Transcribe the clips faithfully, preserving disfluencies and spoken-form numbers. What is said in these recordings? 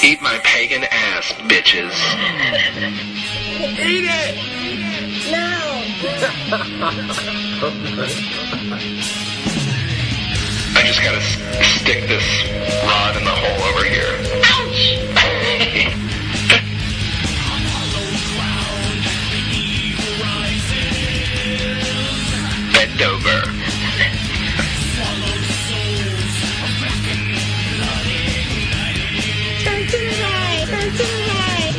Eat my pagan ass, bitches. Eat it! No! I just gotta s- stick this rod in the hole over here. Ouch! Bend over. Turn to the right! Turn to the right!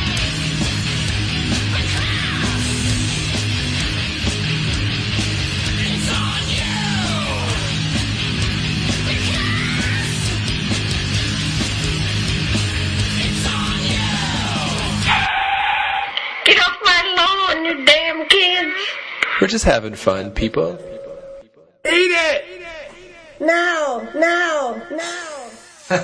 Get off my lawn, you damn kids! We're just having fun, people. Eat it! No! No! No!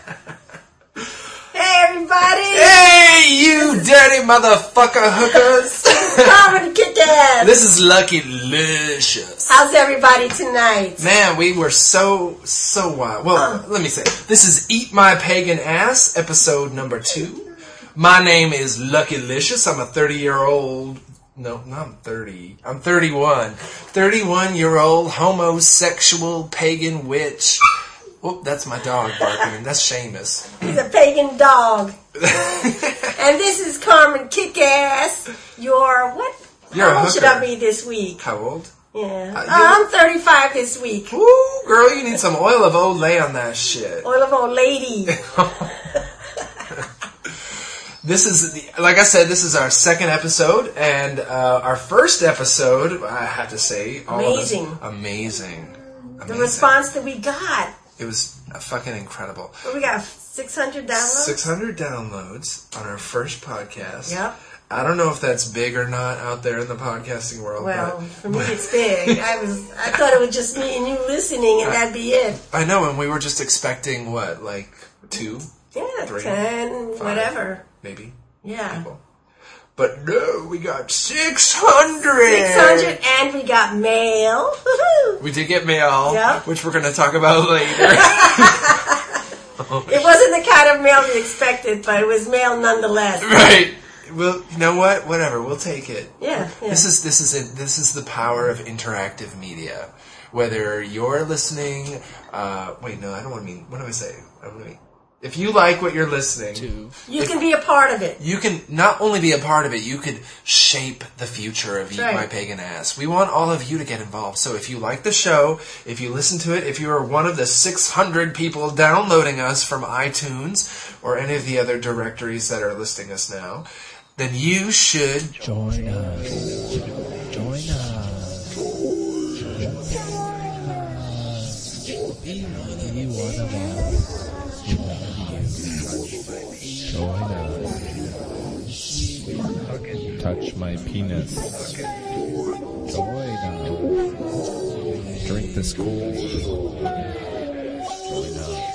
Hey, everybody! Hey, you dirty motherfucker hookers! Carmen Kick-Ass! This is Lucky Licious. How's everybody tonight? Man, we were so, so wild. Well, Uh. let me say, this is Eat My Pagan Ass, episode number two. My name is Lucky Licious. I'm a thirty-year-old... No, no, I'm thirty. I'm thirty-one. thirty-one-year-old homosexual pagan witch. Oh, that's my dog barking. That's Seamus. He's a pagan dog. And this is Carmen Kick-Ass. Your what? You're a How old should hooker. I be this week? How old? Yeah. Uh, Uh, you- I'm thirty-five this week. Ooh, girl, you need some oil of Olay on that shit. Oil of old lady. This is, the, like I said, this is our second episode, and uh, our first episode, I have to say, all Amazing. Of us, amazing. The Amazing. response that we got. It was uh, fucking incredible. What, we got six hundred downloads? six hundred downloads on our first podcast. Yep. I don't know if that's big or not out there in the podcasting world. Well, but, for me it's big. I was, I thought it was just me and you listening, and that'd be it. I know, and we were just expecting, what, like two, Yeah, Three, ten, five. whatever. maybe? Yeah. People. But no, we got six hundred! six hundred, and we got mail. Woohoo! We did get mail, Yep. which we're going to talk about later. It wasn't the kind of mail we expected, but it was mail nonetheless. Right. Well, you know what? Whatever. We'll take it. Yeah, yeah. This is this is it. This is the power of interactive media. Whether you're listening, uh, wait, no, I don't want to mean. What do I say? I don't mean. If you like what you're listening to, You can be a part of it. you can not only be a part of it, you could shape the future of Eat Right. My Pagan Ass. We want all of you to get involved. So if you like the show, if you listen to it, if you are one of the six hundred people downloading us from iTunes or any of the other directories that are listing us now, then you should Join us. Join us. Be one of us. Join us. Touch my penis. Join us. Drink this cool. Join us.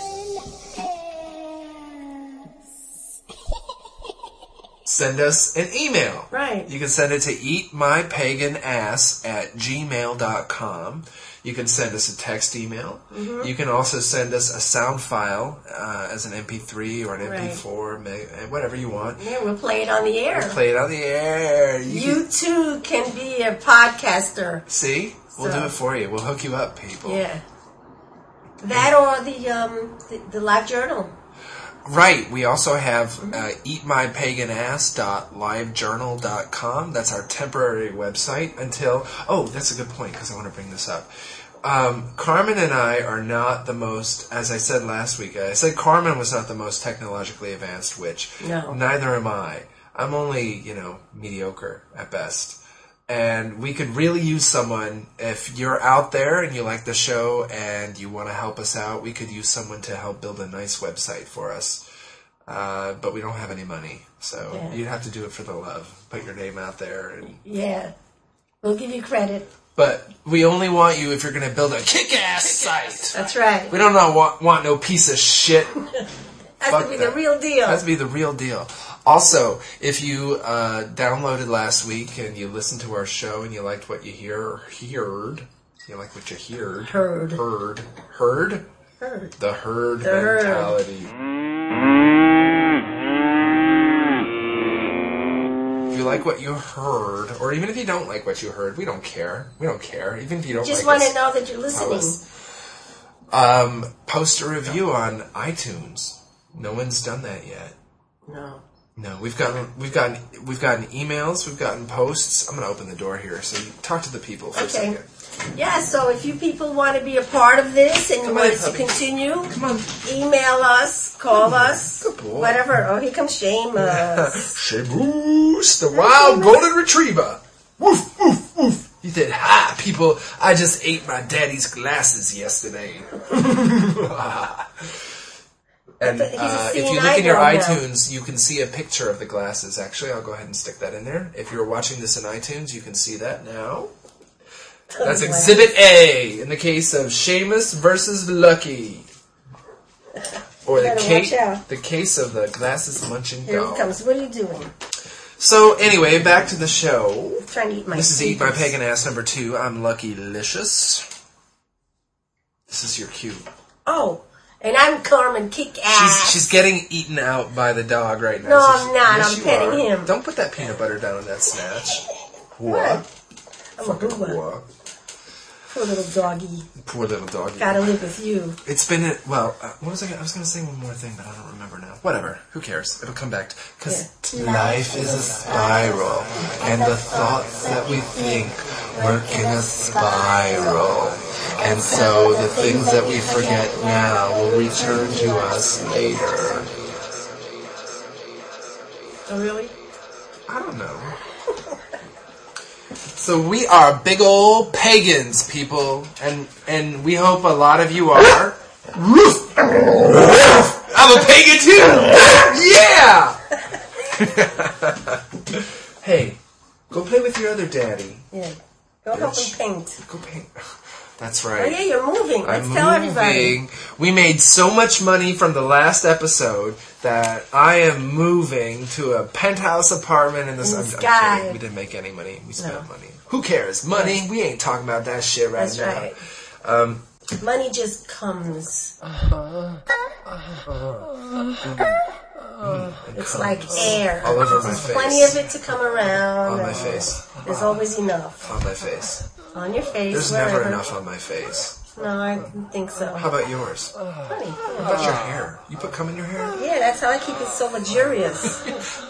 send us an email. Right. You can send it to eatmypaganass at gmail dot com. You can send us a text email. Mm-hmm. You can also send us a sound file uh, as an M P three or an Right. M P four, whatever you want. Yeah, we'll play it on the air. Play it on the air. You, You can, too can be a podcaster. see? We'll So- do it for you. We'll hook you up, people. Yeah. That or the um the, the live journal. Right. We also have uh, eatmypaganass dot livejournal dot com. That's our temporary website until... Oh, that's a good point because I want to bring this up. Um, Carmen and I are not the most... As I said last week, I said Carmen was not the most technologically advanced witch. No. Neither am I. I'm only, you know, mediocre at best. And we could really use someone, if you're out there and you like the show and you want to help us out, we could use someone to help build a nice website for us. Uh, but we don't have any money, so Yeah. you'd have to do it for the love. Put your name out there. And, Yeah. We'll give you credit. but we only want you if you're going to build a kick-ass site. That's right. We don't not want, want no piece of shit. Has Fuck to be that. the real deal. Has to be the real deal. Also, if you uh, downloaded last week and you listened to our show and you liked what you hear, heard, you like what you heard, Heard. heard, heard, Heard. the herd The herd. mentality. like what you heard, or even if you don't like what you heard, we don't care. We don't care. Even if you don't Just like want us, to know that you're listening. Um, post a review on iTunes. No one's done that yet. No. No, we've gotten we've gotten we've gotten emails, we've gotten posts. I'm gonna open the door here, so you talk to the people for Okay. a second. Yeah, so if you people want to be a part of this and you Come want on, it to puppy. continue, Come on. email us, call us, Good boy. whatever. Oh, here comes Seamus. Shaboos, the wild golden retriever. Woof, woof, woof. He said, "Hi, people. I just ate my daddy's glasses yesterday." And But he's a uh, if seeing you look in your eye now. iTunes, you can see a picture of the glasses. Actually, I'll go ahead and stick that in there. If you're watching this in iTunes, you can see that now. That's Exhibit A in the case of Seamus versus Lucky. Or the, Better case, watch out. the case of the glasses munching Here dog. he comes. What are you doing? So anyway, back to the show. I'm trying to eat my This is Eat My sneakers. Pagan Ass number two. I'm Lucky Licious. This is your cue. Oh, and I'm Carmen Kick Ass. She's she's getting eaten out by the dog right now. No, so I'm she- not. Yes, I'm you petting are. him. Don't put that peanut butter down in that snatch. What? I'm a Fucking booba. whore. Poor little doggy. Poor little doggy. Gotta live with you. It's been, a, well, uh, what was I gonna, I was going to say one more thing, but I don't remember now. Whatever. Who cares? It'll come back. Because life is a spiral, and the thoughts that we think work in a spiral. And so the things that we forget now will return to us later. Oh, really? I don't know. So we are big old pagans, people, and and we hope a lot of you are. I'm a pagan too. Yeah. Hey, go play with your other daddy. Yeah. Go help Bitch. him paint. Go paint. That's Oh, right. yeah, you're moving. Let's I'm tell everybody. moving. We made so much money from the last episode that I am moving to a penthouse apartment in the, In the I'm- I'm sky. kidding. We didn't make any money. We spent No. money. Who cares? Money? We ain't talking about that shit right That's now. right. Um, Money just comes. It's like air. all over my There's face. plenty of it to come around. On my and face. There's always enough. On my face. On your face. There's wherever. never enough on my face. No, I don't think so. How about yours? Funny. What about your hair? You put cum in your hair? Yeah, that's how I keep it so luxurious.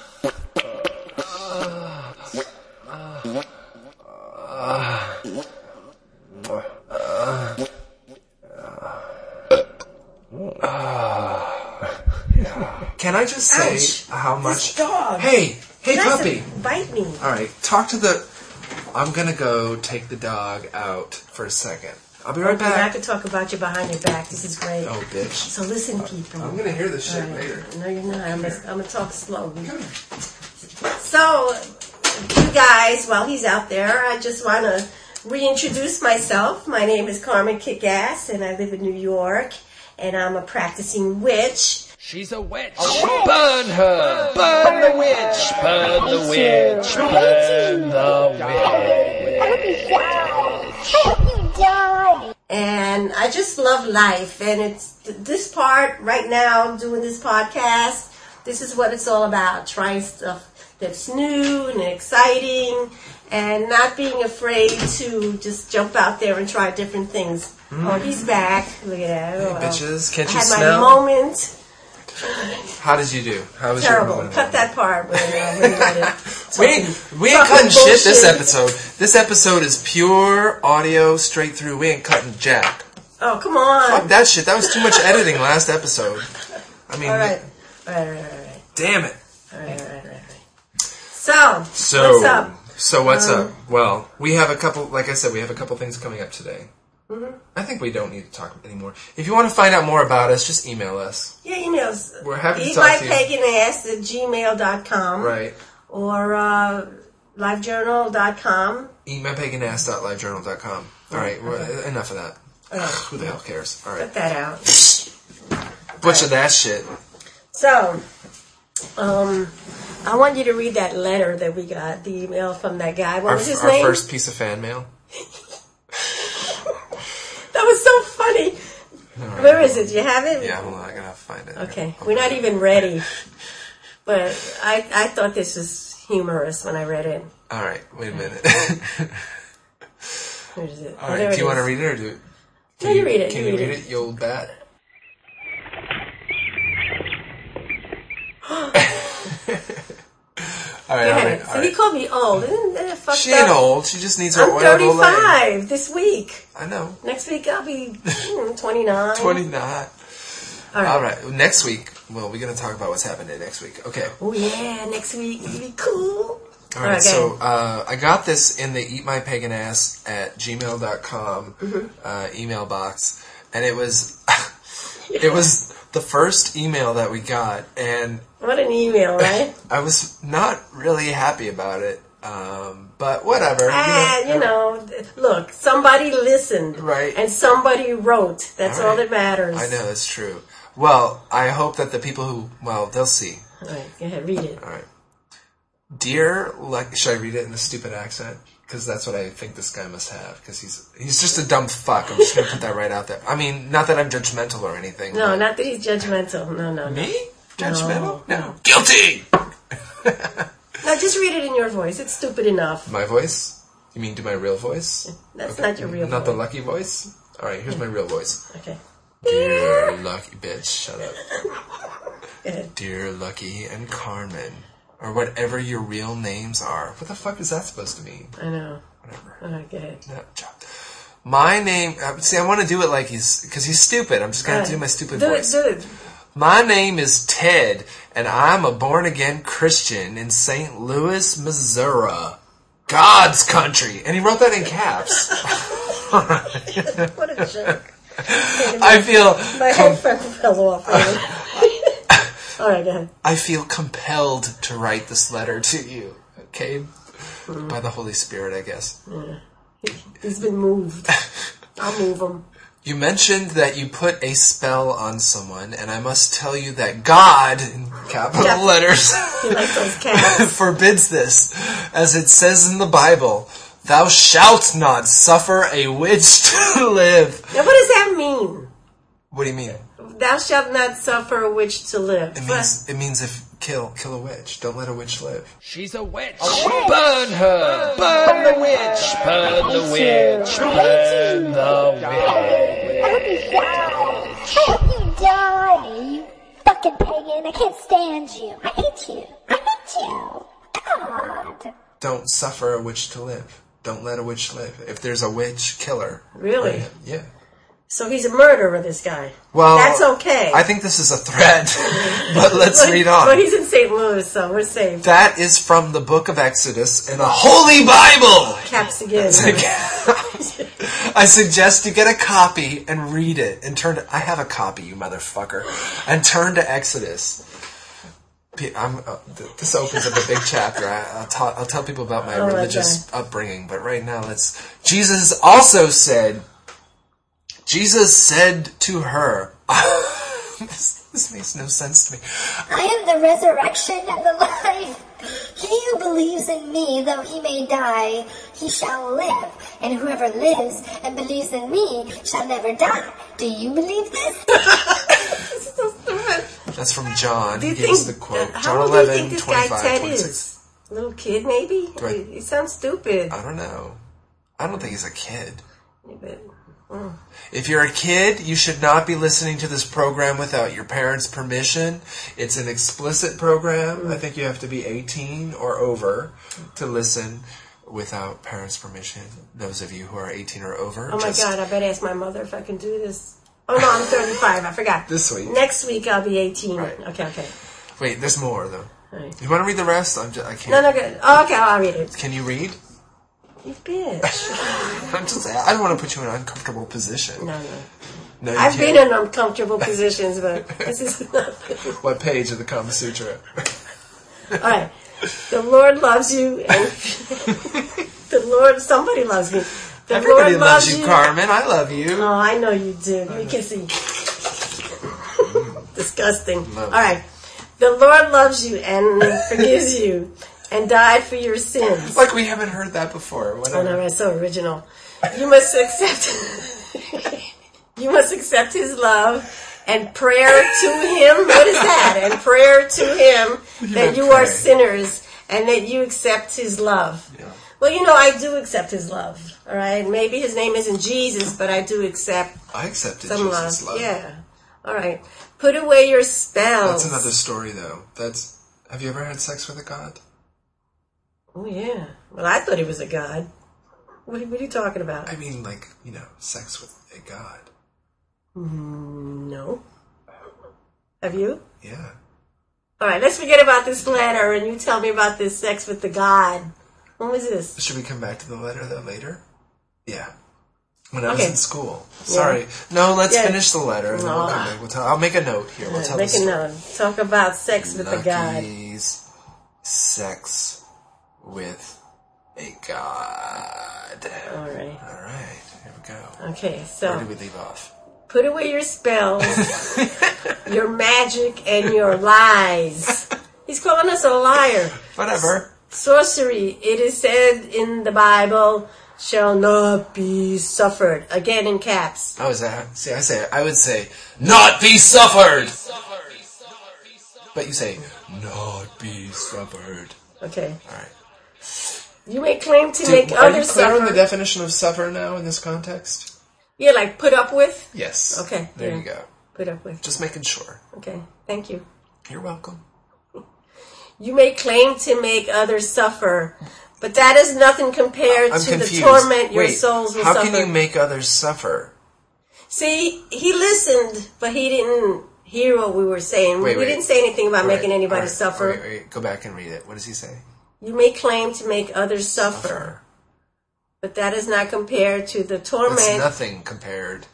Can I just say Ouch. how much? This dog. Hey, hey, Tries to puppy. Bite me. All right, talk to the. I'm gonna go take the dog out for a second. I'll be right Okay, I back. could talk about you behind your back. This is great. Oh, bitch. So listen, people. I'm gonna hear this shit All right. later. No, you're not. I'm gonna, I'm gonna talk slowly. So, you guys, while he's out there, I just want to reintroduce myself. My name is Carmen Kickass, and I live in New York, and I'm a practicing witch. She's a witch. Burn her. Burn the witch. Burn the witch. Burn the witch. And I just love life, and it's this part right now, doing this podcast, this is what it's all about, trying stuff that's new and exciting, and not being afraid to just jump out there and try different things. Oh, he's back. Look at that. Oh, Hey, bitches, can't I you had smell? my moment. How did you do? How was your Terrible. moment? Cut that part. When, uh, when you're We ain't, we ain't talking cutting shit this bullshit. episode. This episode is pure audio straight through. We ain't cutting jack. Oh, come on. Fuck that shit. That was too much editing last episode. I mean, All right. All right, all right, all right. damn it. All right, all right, all right. So, So, what's up? So what's Um, up? Well, we have a couple, like I said, we have a couple things coming up today. Mm-hmm. I think we don't need to talk anymore. If you want to find out more about us, just email us. Yeah, emails. We're happy to Eat talk my to you. pagan ass at gmail dot com. Right. Or uh, live journal dot com. eat my pagan ass dot live journal dot com. All right, well, enough of that. Who the hell cares? All right. Cut that out. Butcher that shit. So, um, I want you to read that letter that we got, the email from that guy. What Our, was his our name? first piece of fan mail. That was so funny. right. Where is it? Do you have it? Yeah, hold on, I gotta find it. Okay, I'll we're not find it. even ready. But I, I thought this was humorous when I read it. All right, wait a minute. Where is it? All Oh, right, there do you it want to is. read it or do? Can No, you read it, Can you you read read it. it, you old bat? All right, Go all ahead. right, So all he right. called me old. Isn't that fucked She ain't up? old. She just needs her I'm oil of Olay. thirty-five this week. I know. Next week I'll be hmm, twenty-nine. twenty-nine. All right. All right. Next week, well, we're going to talk about what's happening next week. Okay. Oh yeah, next week it'll be cool. All right. Okay. So uh, I got this in the eat my pagan ass at gmail dot com Mm-hmm. uh, email box, and it was it was the first email that we got, and What an email, right? I was not really happy about it. Um, but whatever. Ah, you know, look, somebody listened. Right. And somebody wrote. That's all, All right. that matters. I know, that's true. Well, I hope that the people who, well, they'll see. All right, go ahead, read it. All right. Dear, like, should I read it in a stupid accent? Because that's what I think this guy must have. Because he's he's just a dumb fuck. I'm just going to put that right out there. I mean, not that I'm judgmental or anything. No, but- not that he's judgmental. No, no, no. Me? Judgmental? No. No. Guilty! No, just read it in your voice. It's stupid enough. My voice? You mean do my real voice? That's not your real Not the voice. lucky voice? All right, here's my real voice. Okay. Dear Lucky... Bitch, shut up. Go ahead. Dear Lucky and Carmen, or whatever your real names are. What the fuck is that supposed to mean? I know. Whatever. All right, go ahead. No, chop. My name... Uh, see, I want to do it like he's... Because he's stupid. I'm just going All to right. do my stupid do voice. it, do it. My name is Ted, and I'm a born-again Christian in Saint Louis, Missouri. God's country. And he wrote that in caps. What a jerk. I feel... My com- headphone fell off. Really. All right, go ahead. I feel compelled to write this letter to you. Okay? Mm. By the Holy Spirit, I guess. He's been moved. I'll move him. You mentioned that you put a spell on someone, and I must tell you that God, in capital Yeah. letters, He likes those cats. forbids this. As it says in the Bible, thou shalt not suffer a witch to live. Now, what does that mean? What do you mean? Thou shalt not suffer a witch to live. It means, it means if kill kill a witch. Don't let a witch live. She's a witch. Burn her. Burn the witch. Burn the witch. Burn the witch. I hope you die. I hope you die, you fucking pagan. I can't stand you. I hate you. I hate you. God. Don't suffer a witch to live. Don't let a witch live. If there's a witch, kill her. Really? Yeah. So he's a murderer, this guy. Well, That's okay. I think this is a threat, but let's But- read on. But he's in Saint Louis, so we're safe. That is from the book of Exodus in the Holy Bible. Caps again. I suggest you get a copy and read it and turn to, I have a copy, you motherfucker, and turn to Exodus. P- I'm, uh, th- this opens up a big chapter. I, I'll, ta- I'll tell people about my Oh, religious upbringing, but right now let's. Jesus also said. Jesus said to her. this, this makes no sense to me. I am the resurrection and the life. He who believes in me, though he may die, he shall live. And whoever lives and believes in me shall never die. Do you believe this? So stupid. That's from John. Do He you gives think, the quote. uh, John how old do you eleven, think this guy twenty-five, Ted twenty-six. is? Little kid, maybe? I- He, he sounds stupid. I don't know. I don't think he's a kid. But, If you're a kid, you should not be listening to this program without your parents' permission. It's an explicit program. I think you have to be eighteen or over to listen without parents' permission. Those of you who are eighteen or over. oh my just God, I better ask my mother if I can do this. Oh no, I'm thirty-five. I forgot. This week. Next week I'll be eighteen. Right. Okay, okay. Wait, there's more though. All right. You want to read the rest? I'm just, I can't. No, no, good. Oh, okay, I'll read it. Can you read? You bitch. I'm just. I don't want to put you in an uncomfortable position. No, no. No, you I've can't. been in uncomfortable positions, but this is nothing. What page of the Kama Sutra? All right. The Lord loves you, and the Lord, somebody loves me. The Everybody Lord loves you, Carmen. I love you. Oh, I know you do. Give me a kissy. Disgusting. No. All right. The Lord loves you and forgives you and died for your sins. Like we haven't heard that before. Oh Whatever. no, that's so original. You must accept. You must accept His love and prayer to Him. What is that? And prayer to Him that meant you are pray. sinners and that you accept his love. Yeah. Well, you know, I do accept his love. All right, maybe his name isn't Jesus, but I do accept I accepted some Jesus' love. love. Yeah. All right. Put away your spells. That's another story, though. That's. Have you ever had sex with a god? Oh yeah. Well, I thought he was a god. What, what are you talking about? I mean, like, you know, sex with a god. Mm, no. Have you? Yeah. All right, let's forget about this letter and you tell me about this sex with the god. When was this? Should we come back to the letter, though, later? Yeah. When I was Okay. in school. Sorry. Yeah. No, let's Yeah. finish the letter, and then we'll come back. We'll tell, I'll make a note here. We'll tell Make the a story. note. Talk about sex with the god. Lucky's sex with a god. All right. All right. Here we go. Okay, Where so did we leave off? put away your spells, your magic, and your lies. He's calling us a liar. Whatever. Sorcery, it is said in the Bible, shall not be suffered. Again in caps. How is that? See, I say, I would say, not be suffered. But you say, not be suffered. Okay. All right. You may claim to Dude, make are you others clear on suffer. the definition of suffer now in this context? Yeah, like put up with? Yes. Okay. There yeah. you go. Put up with. Just making sure. Okay. Thank you. You're welcome. You may claim to make others suffer, but that is nothing compared I'm to confused. the torment your Wait, souls will how suffer. can you make others suffer? See, he listened, but he didn't hear what we were saying. Wait, we wait. didn't say anything about All right, making anybody all right, suffer. Wait, wait, go back and read it. What does he say? You may claim to make others suffer, but that is not compared to the torment. That's nothing compared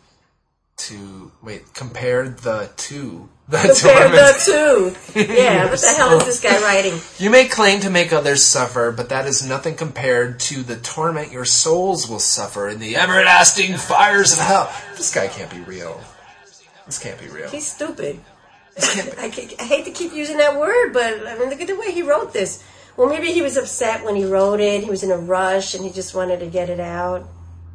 to... Wait, compared the to... The Compare torment. the two. Yeah, what the hell is this guy writing? You may claim to make others suffer, but that is nothing compared to the torment your souls will suffer in the everlasting fires of hell. This guy can't be real. This can't be real. He's stupid. This can't be. I, ca- I hate to keep using that word, but I mean, look at the way he wrote this. Well, maybe he was upset when he wrote it. He was in a rush and he just wanted to get it out.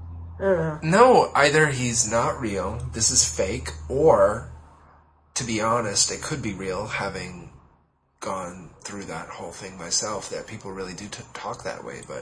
I don't know. No, either he's not real, this is fake, or, to be honest, it could be real, having gone through that whole thing myself, that people really do t- talk that way, but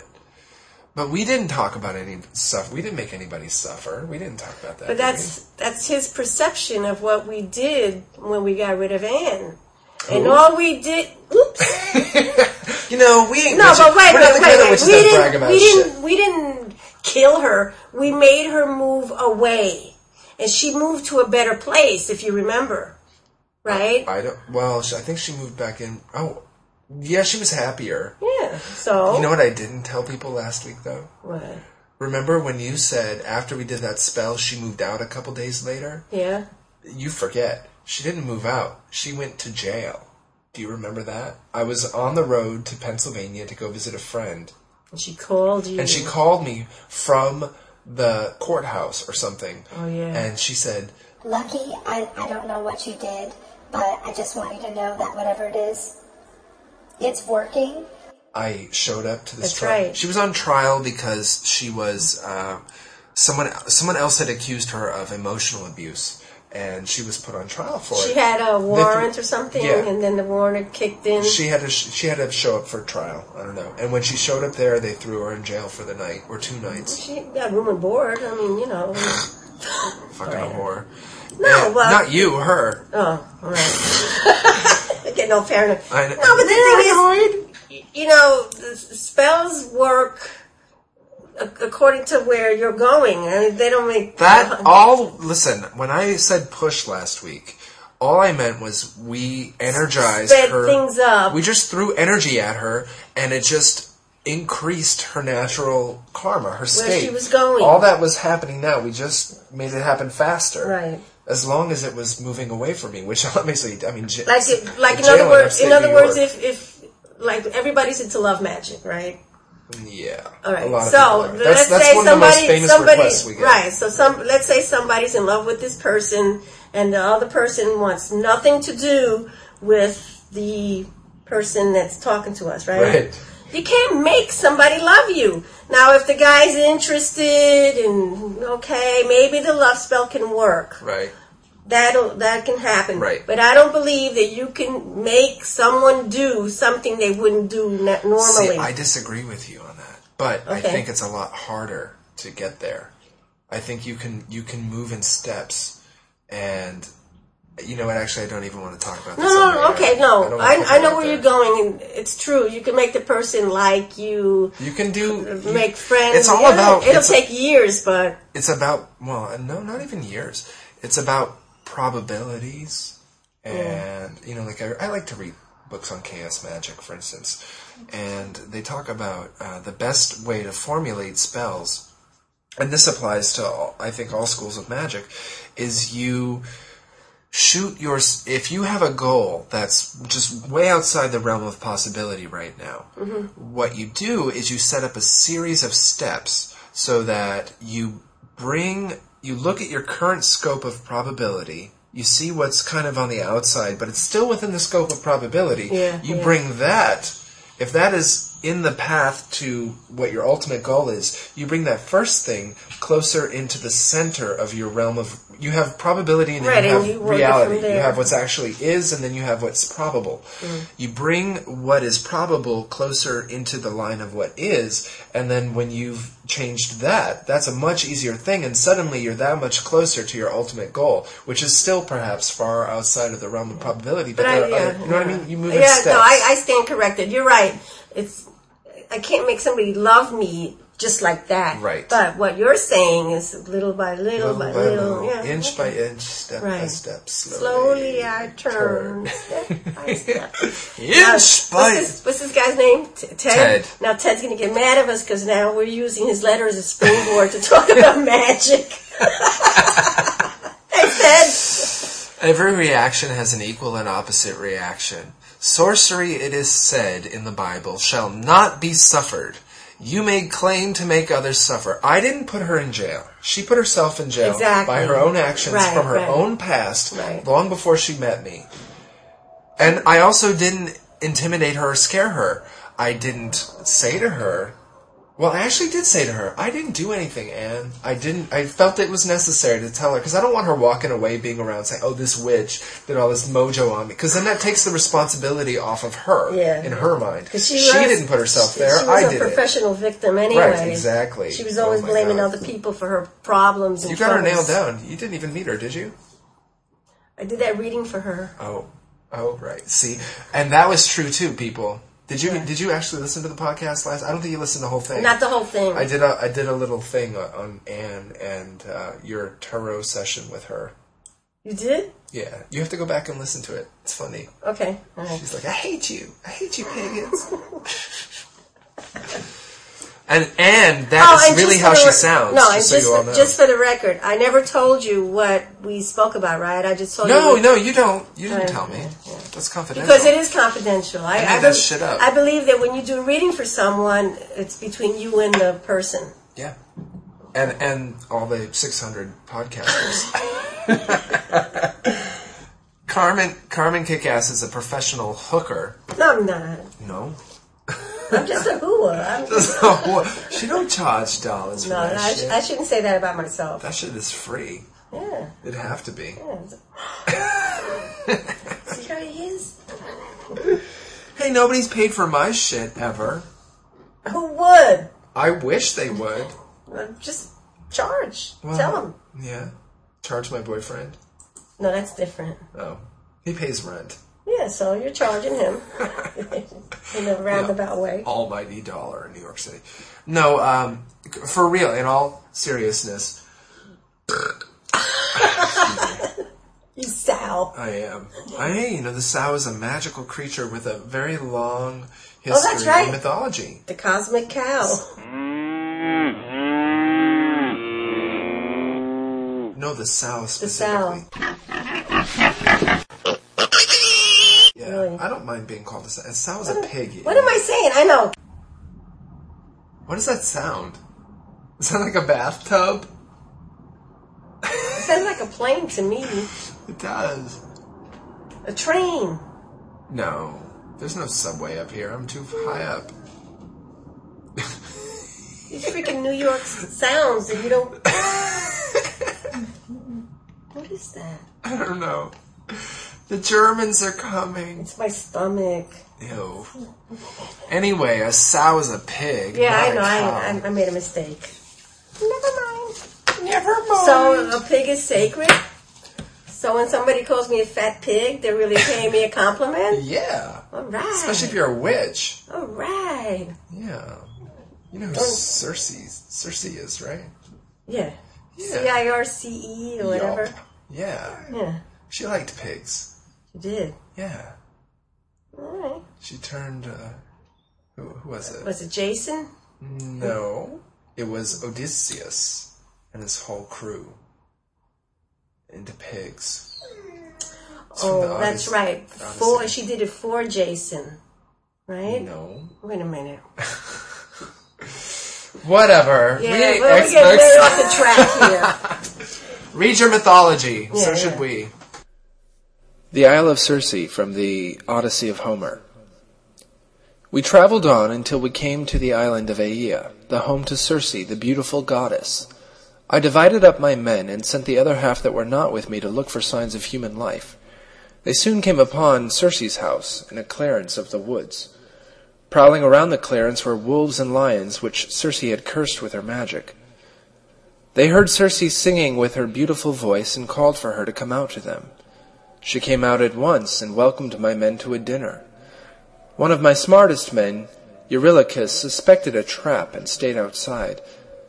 but we didn't talk about any stuff. We didn't make anybody suffer. We didn't talk about that. But did that's that's his perception of what we did when we got rid of Anne. And Who? all we did... Oops. we? You know, we ain't No, witches- but wait, we're wait, not the wait, kind of wait. witches We that didn't, brag about we shit. didn't, we didn't kill her. We made her move away, and she moved to a better place. If you remember, right? I don't. Well, she- I think she moved back in. Oh, yeah, she was happier. Yeah. So You know what I didn't tell people last week though? what? Remember when you said after we did that spell, she moved out a couple days later? Yeah. You forget. She didn't move out. She went to jail. Do you remember that? I was on the road to Pennsylvania to go visit a friend, And she called you. and she called me from the courthouse or something. Oh yeah. And she said, Lucky, I, I don't know what you did, but I just want you to know that whatever it is, it's working. I showed up to this That's trial. right. She was on trial because she was uh, someone. Someone else had accused her of emotional abuse, and she was put on trial for She it. had a warrant or something, Yeah. and then the warrant kicked in. She had to. She had to show up for trial. I don't know. And when she showed up there, they threw her in jail for the night or two nights. She got room and board. I mean, you know. Fucking a whore. No, And well, not you, her. Oh, all right. Get no paranoid. I know. No, but the thing is, y- you know, the s- spells work a- according to where you're going. I mean, they don't make That all. Listen, when I said push last week, all I meant was we energized Sped her. things up. We just threw energy at her, and it just increased her natural karma, her state. she was going. All that was happening now. We just made it happen faster. Right. As long as it was moving away from me, which obviously, I mean, j- Like, it, like in jail other words, upstate in other New words, York. if if like everybody's into love magic, right? Yeah. All right. A lot of So people are. let's That's, that's say one of the most somebody, famous somebody, requests we get. right? So some, let's say somebody's in love with this person, and the other person wants nothing to do with the person that's talking to us, right? Right. You can't make somebody love you. Now, if the guy's interested, and okay, maybe the love spell can work. Right. That'll that can happen. Right. But I don't believe that you can make someone do something they wouldn't do na- normally. See, I disagree with you on that, but I Okay. think it's a lot harder to get there. I think you can you can move in steps, and you know what? Actually, I don't even want to talk about No, this. no, on no, air. okay, I, no. don't I, wanna I know put where it you're out going, and it's true. You can make the person like you, there. You can do you- make friends. It's all Yeah, about. It'll it's, take years, but it's about well, no, not even years. It's about probabilities, and you know, like I, I like to read books on chaos magic, for instance, and they talk about uh, the best way to formulate spells, and this applies to all, I think all schools of magic, is you shoot your if you have a goal that's just way outside the realm of possibility right now. Mm-hmm. What you do is you set up a series of steps so that you bring you look at your current scope of probability. You see what's kind of on the outside, but it's still within the scope of probability. Yeah, you yeah. bring that, if that is in the path to what your ultimate goal is, you bring that first thing closer into the center of your realm of... You have probability and then Right, you and have you work it reality. from there. You have what's actually is, and then you have what's probable. Mm. You bring what is probable closer into the line of what is, and then when you've changed that, that's a much easier thing, and suddenly you're that much closer to your ultimate goal, which is still perhaps far outside of the realm of probability. But, But I, there are- yeah, you know what I yeah. mean? You move in Yeah, steps. no, I, I stand corrected. You're right. It's I can't make somebody love me just like that. Right. But what you're saying is little by little, Little by by little, little, yeah, inch okay. by inch, step by Right. step, slowly, Slowly I turn, turn. step by step. Inch Now, by what's this, what's this guy's name? T- Ted? Ted. Now Ted's going to get mad at us because now we're using his letter as a springboard to talk about magic. Hey, Ted. Every reaction has an equal and opposite reaction. Sorcery, it is said in the Bible, shall not be suffered. You may claim to make others suffer. I didn't put her in jail. She put herself in jail Exactly. by her own actions Right, from her right. own past, Right. long before she met me. And I also didn't intimidate her or scare her. I didn't say to her... Well, I actually did say to her, I didn't do anything, Anne. I didn't. I felt it was necessary to tell her, because I don't want her walking away being around saying, oh, this witch did all this mojo on me. Because then that takes the responsibility off of her, Yeah. in her mind. 'Cause she she was- didn't put herself she, there, She was I a did professional victim anyway. Right, exactly. She was always Oh my blaming God. other people for her problems it. and You got her troubles. nailed down. You didn't even meet her, did you? I did that reading for her. Oh. Oh, right. See? And that was true, too, people. Did you Yeah. did you actually listen to the podcast last? I don't think you listened to the whole thing. Not the whole thing. I did a I did a little thing on, on Anne and uh, your tarot session with her. You did? Yeah, you have to go back and listen to it. It's funny. Okay. All right. She's like, I hate you. I hate you, pagans. and and that Oh, is and really just how for the she re- sounds. No, and just so just, you all know. just for the record, I never told you what we spoke about, right? I just told no, you. no, you don't. You didn't Right, tell me. yeah, yeah. That's confidential. Because it is confidential. I, I made I that be- shit up. I believe that when you do a reading for someone, it's between you and the person. Yeah. And and all the six hundred podcasters. Carmen Carmen Kickass is a professional hooker. No, I'm not. No. I'm just a hooah. I'm just, She don't charge dollars for no, that I, shit. I shouldn't say that about myself. That shit is free. Yeah. It'd have to be. yeah. See how he is? Hey, nobody's paid for my shit ever. Who would? I wish they would. Uh, Just charge. Well, Tell him. Yeah. Charge my boyfriend. No, that's different. Oh. He pays rent. Yeah, so you're charging him in a roundabout way. Almighty dollar in New York City. No, um, for real, in all seriousness, You sow. I am. I, you know, the sow is a magical creature with a very long history Oh, that's right. in mythology. The cosmic cow. No, the sow The specifically. sow. Yeah, Really? I don't mind being called a sow. A sow is a pig. What am I saying? I know. What does that sound? Does that sound like a bathtub? It sounds like a plane to me. It does. A train. No, there's no subway up here. I'm too high up. These freaking New York sounds that you don't... What is that? I don't know. The Germans are coming. It's my stomach. Ew. Anyway, a sow is a pig. Yeah, I not know. a I, cow. I I made a mistake. Never mind. Never mind. So a pig is sacred. So when somebody calls me a fat pig, they're really paying me a compliment. Yeah. All right. Especially if you're a witch. All right. Yeah. You know who Cersei, Cersei is, right? Yeah. Yeah. C I R C E or whatever. Yup. Yeah. Yeah. She liked pigs. You did. Yeah. All right. She turned, uh, who, who was it? Was it Jason? No. It was Odysseus and his whole crew into pigs. It's from the Oh, that's Odyssey- right. Odyssey. For she did it for Jason, right? No. Wait a minute. Whatever. Yeah, Read, well, ex- we get ex- way off the track here. read your mythology. Yeah, so yeah. should we. The Isle of Circe from the Odyssey of Homer. We traveled on until we came to the island of Aea, the home to Circe, the beautiful goddess. I divided up my men and sent the other half that were not with me to look for signs of human life. They soon came upon Circe's house in a clearance of the woods. Prowling around the clearance were wolves and lions, which Circe had cursed with her magic. They heard Circe singing with her beautiful voice and called for her to come out to them. She came out at once and welcomed my men to a dinner. One of my smartest men, Eurylochus, suspected a trap and stayed outside.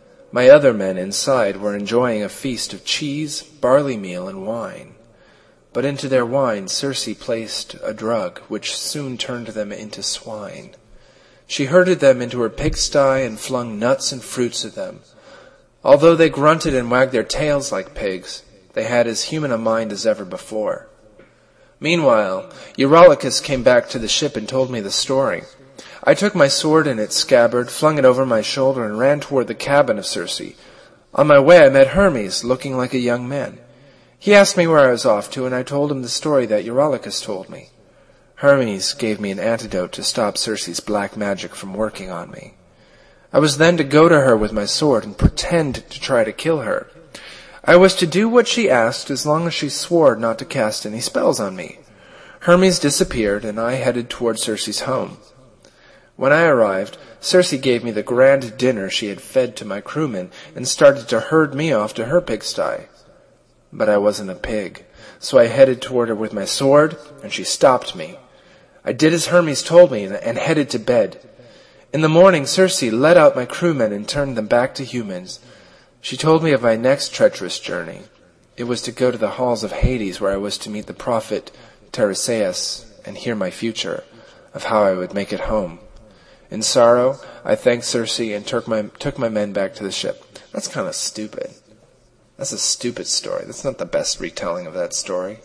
My other men inside were enjoying a feast of cheese, barley meal, and wine. But into their wine Circe placed a drug, which soon turned them into swine. She herded them into her pigsty and flung nuts and fruits at them. Although they grunted and wagged their tails like pigs, they had as human a mind as ever before. Meanwhile, Eurylochus came back to the ship and told me the story. I took my sword in its scabbard, flung it over my shoulder, and ran toward the cabin of Circe. On my way I met Hermes, looking like a young man. He asked me where I was off to, and I told him the story that Eurylochus told me. Hermes gave me an antidote to stop Circe's black magic from working on me. I was then to go to her with my sword and pretend to try to kill her. I was to do what she asked as long as she swore not to cast any spells on me. Hermes disappeared, and I headed toward Circe's home. When I arrived, Circe gave me the grand dinner she had fed to my crewmen and started to herd me off to her pigsty. But I wasn't a pig, so I headed toward her with my sword, and she stopped me. I did as Hermes told me and headed to bed. In the morning, Circe led out my crewmen and turned them back to humans. She told me of my next treacherous journey. It was to go to the halls of Hades, where I was to meet the prophet Tiresias and hear my future, of how I would make it home. In sorrow, I thanked Circe and took my, took my men back to the ship. That's kind of stupid. That's a stupid story. That's not the best retelling of that story.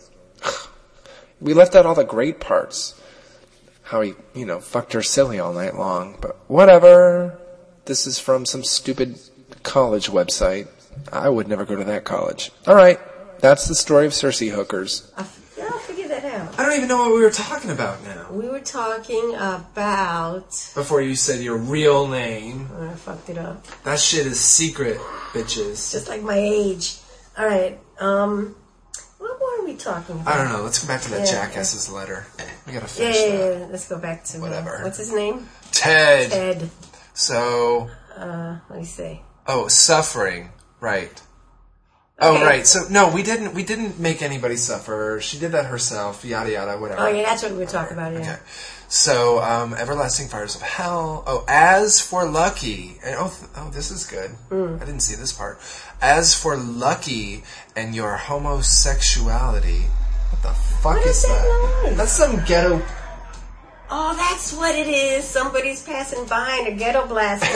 We left out all the great parts. How he, you know, fucked her silly all night long. But whatever. This is from some stupid college website. I would never go to that college. All right. That's the story of Circe hookers. I, I'll figure that out. I don't even know what we were talking about now. We were talking about... Before you said your real name. Oh, I fucked it up. That shit is secret, bitches. Just like my age. All right. Um, what were we talking about? I don't know. Let's go back to that Yeah. jackass's letter. We gotta Yeah, finish yeah, that. yeah. Let's go back to... uh, Whatever. what's his name? Ted. Ted. So, Uh, what do you say? oh, suffering. Right. Oh, Okay. right. So, no, we didn't we didn't make anybody suffer. She did that herself, yada, yada, whatever. Oh, yeah, that's what we were talking about, yeah. Okay. So, um, Everlasting Fires of Hell. Oh, as for Lucky. And, oh, th- oh, this is good. Mm. I didn't see this part. As for Lucky and your homosexuality. What the fuck What is is that that? noise? That's some ghetto... Oh, that's what it is. Somebody's passing by in a ghetto blaster.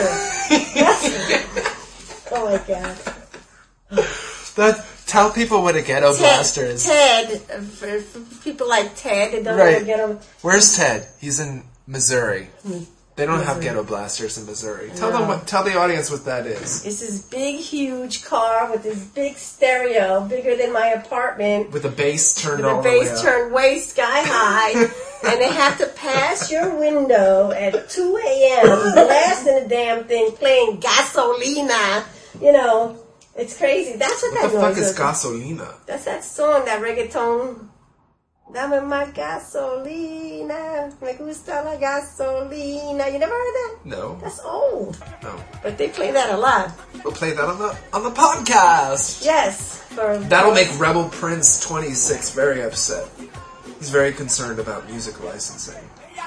That's- oh, my God. That, tell people what a ghetto Ted, blaster is. Ted, uh, for, for people like Ted that don't Right. know ghetto... Where's Ted? He's in Missouri. They don't have Missouri. ghetto blasters in Missouri. Tell No. them what. Tell the audience what that is. It's this big, huge car with this big stereo, bigger than my apartment, With the bass turned with all the the way bass up. turned way sky high, and they have to pass your window at two a.m., blasting the damn thing, playing Gasolina, you know, It's crazy. That's what, What that the fuck noise is gasolina? That's that song, that reggaeton. Dame más gasolina, me gusta la gasolina. You never heard that? No. That's old. No. But they play that a lot. We'll play that on the on the podcast. Yes. For That'll make Rebel Prince twenty-six very upset. He's very concerned about music licensing.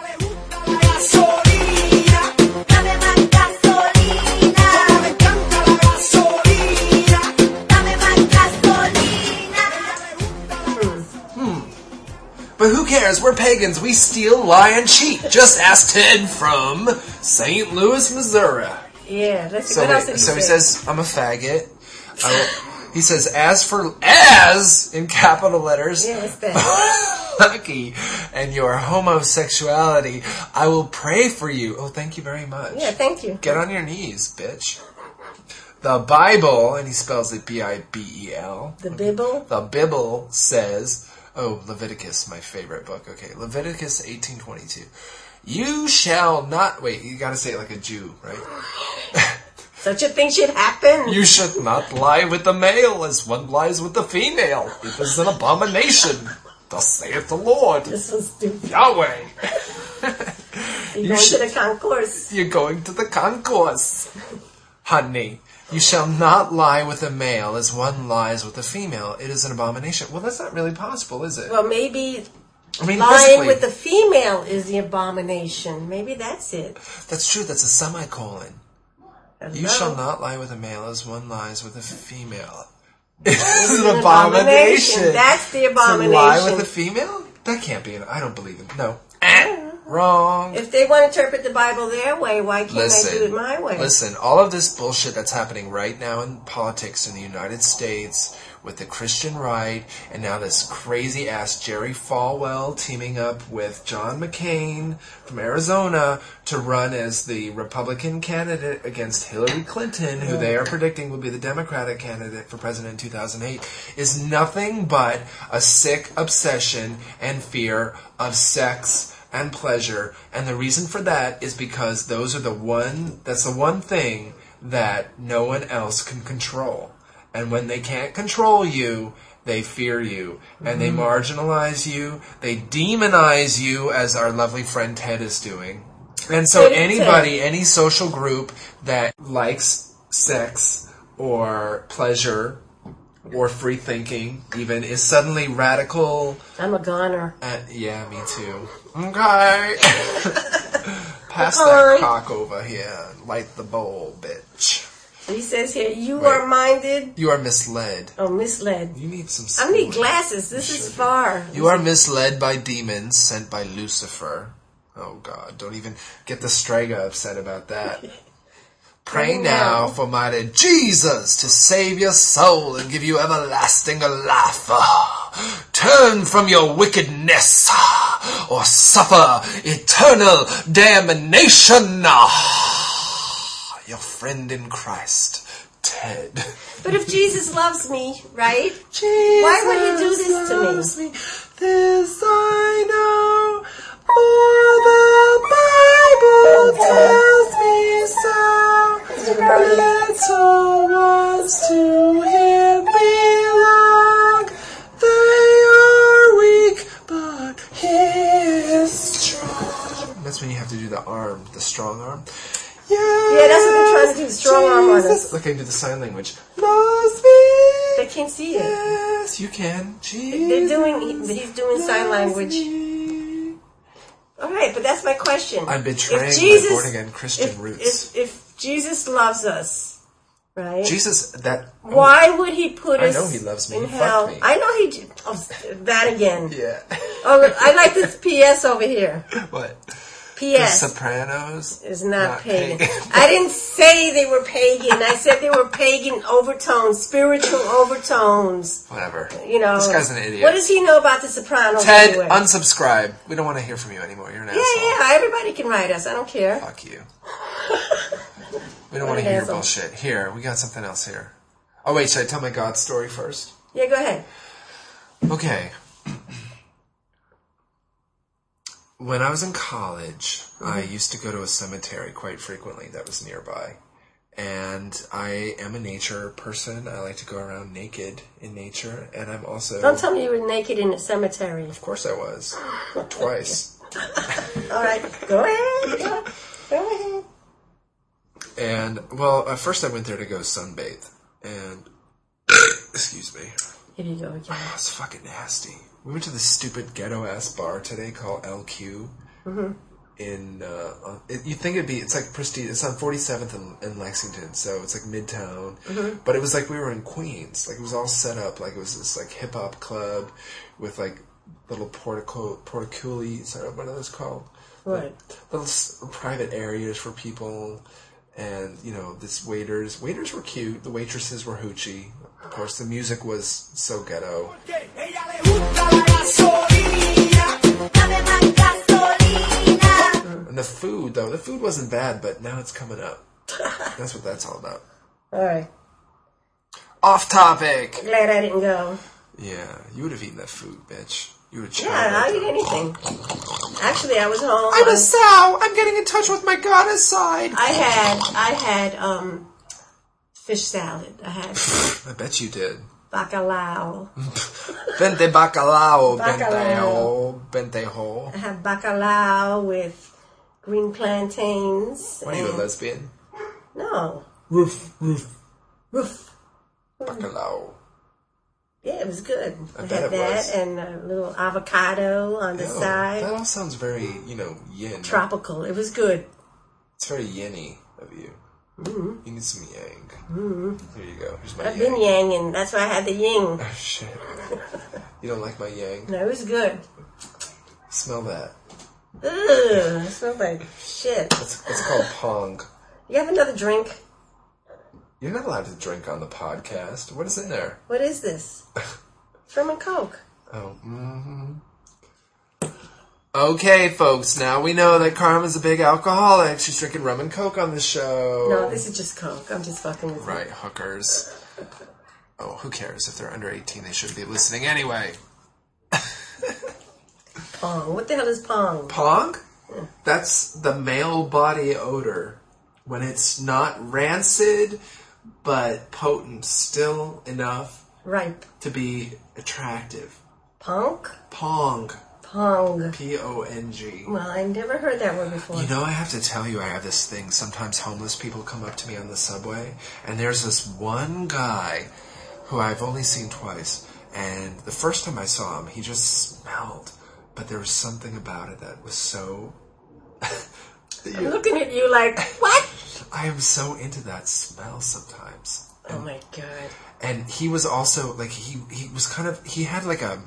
But who cares? We're pagans. We steal, lie, and cheat. Just ask Ted from Saint Louis, Missouri. Yeah, let's see. So, What wait, else did he so say? he says, I'm a faggot. I will, he says, as for, as, in capital letters, Yeah, it's bad. lucky, and your homosexuality, I will pray for you. Oh, thank you very much. Yeah, thank you. Get on your knees, bitch. The Bible, and he spells it B I B E L. The Bible? The Bible says, oh, Leviticus, my favorite book. Okay, Leviticus eighteen twenty-two. You shall not, wait, you gotta say it like a Jew, right? Such a thing should happen. You should not lie with the male as one lies with the female. It is an abomination. Thus saith the Lord. This was stupid. Yahweh. You're You going should- to the concourse. You're going to the concourse. Honey, you shall not lie with a male as one lies with a female. It is an abomination. Well, that's not really possible, is it? Well, maybe I mean, lying physically, with the female is the abomination. Maybe that's it. that's true. That's a semicolon. I don't You know. shall not lie with a male as one lies with a female. It's It's an an abomination. That's the To abomination. lie with a female? That can't be. An, I don't believe it. No. Eh, wrong. If they want to interpret the Bible their way, why can't Listen, I do it my way? listen, all of this bullshit that's happening right now in politics in the United States with the Christian right, and now this crazy ass Jerry Falwell teaming up with John McCain from Arizona to run as the Republican candidate against Hillary Clinton, who they are predicting will be the Democratic candidate for president in two thousand eight, is nothing but a sick obsession and fear of sex and pleasure. And the reason for that is because those are the one, that's the one thing that no one else can control. And when they can't control you, they fear you. And they marginalize you. They demonize you, as our lovely friend Ted is doing. And so Ted, anybody, any social group that likes sex or pleasure or free thinking even is suddenly radical. I'm a goner. Uh, yeah, me too. Okay. Pass that Alright. cock over here. Light the bowl, bitch. So he says here, you Wait. are minded. You are misled. Oh, misled. You need some I need schooling. glasses. This You is should. far. You are misled by demons sent by Lucifer. Oh God, don't even get the Strega upset about that. Pray Oh, now no. for mighty Jesus to save your soul and give you everlasting life. Turn from your wickedness or suffer eternal damnation. Your friend in Christ, Ted. But if Jesus loves me, right? Jesus Why would he do this to me? loves me. This I know, for the Bible tells me so. Little ones to him belong. They are weak, but he is strong. That's when you have to do the arm, the strong arm. Yeah, that's what they're trying to do, strong arm on us. Look, I can do the sign language. Loves me. They can't see it. Yes, you can. Jesus. They're doing, he's doing sign language. me. All right, but that's my question. I'm betraying If my Jesus- born-again Christian if, roots. If, if Jesus loves us, right? Jesus, that... Why would he put I us know he loves me. in He fucked hell? me. I know he... d- Oh, that again. Yeah. Oh, I like this P S over here. What? P The S Sopranos? is not, not pagan. pagan. I didn't say they were pagan. I said they were pagan overtones, spiritual overtones. Whatever. You know, This guy's an idiot. What does he know about the Sopranos? Ted, anyway? unsubscribe. We don't want to hear from you anymore. You're an yeah, asshole. yeah. Everybody can write us. I don't care. Fuck you. We don't want What to an hear your asshole. bullshit. Here, we got something else here. Oh, wait, should I tell my God story first? Yeah, go ahead. Okay. When I was in college, I used to go to a cemetery quite frequently that was nearby. And I am a nature person. I like to go around naked in nature. And I'm also... Don't tell me you were naked in the cemetery. Of course I was. Twice. All right, go ahead. Go, go ahead. And, well, at first I went there to go sunbathe. And, excuse me. Here you go again. Oh, it's fucking nasty. We went to this stupid ghetto-ass bar today called L Q. Mm-hmm. In, uh, it, you'd think it'd be, it's like prestige, it's on forty-seventh in, in Lexington, so it's like Midtown. Mm-hmm. But it was like we were in Queens. Like, it was all set up, like it was this, like, hip-hop club with, like, little portico, porticuli, sorry, what are those called? What? Like, little s- private areas for people, and, you know, this waiters, waiters were cute, the waitresses were hoochie. Of course, the music was so ghetto. And the food, though, the food wasn't bad, but now it's coming up. That's what that's all about. All right. Off topic! Glad I didn't go. Yeah, you would have eaten that food, bitch. You would have Yeah, I'll eat anything. Actually, I was home. I'm I, a sow! I'm getting in touch with my goddess side! I had, I had, um, fish salad. I had I bet you did. bacalao. Bente bacalao, Bacalao. bentejo, bentejo. I had bacalao with green plantains. What are you, a and- lesbian? No. Roof, roof. Roof. Bacalao. Yeah, it was good. I I, bet had it that was. and a little avocado on the Ew, side. that all sounds very, you know, yin. Tropical. It was good. It's very yin-y of you. Mm-hmm. You need some yang. Mm-hmm. Here you go. Here's my I've yang. been yanging. That's why I had the ying. Oh, shit. You don't like my yang? No, it was good. Smell that. Ugh, it smelled like shit. It's, it's called Pong. You have another drink? You're not allowed to drink on the podcast. What is in there? What is this? Rum and Coke. Oh, mm-hmm. Okay, folks, now we know that Karma's a big alcoholic. She's drinking rum and Coke on the show. No, this is just Coke. I'm just fucking with Right, hookers. Oh, who cares? If they're under eighteen, they shouldn't be listening anyway. you. Pong. What the hell is Pong? Pong? That's the male body odor. When it's not rancid, but potent, still enough Ripe. to be attractive. Punk? Pong. Pong. P O N G. Well, I never heard that word before. You know, I have to tell you, I have this thing. Sometimes homeless people come up to me on the subway, and there's this one guy who I've only seen twice. And the first time I saw him, he just smelled. But there was something about it that was so... I'm looking at you like, what? I am so into that smell sometimes. Oh my god. And he was also, like, he, he was kind of... He had, like, a...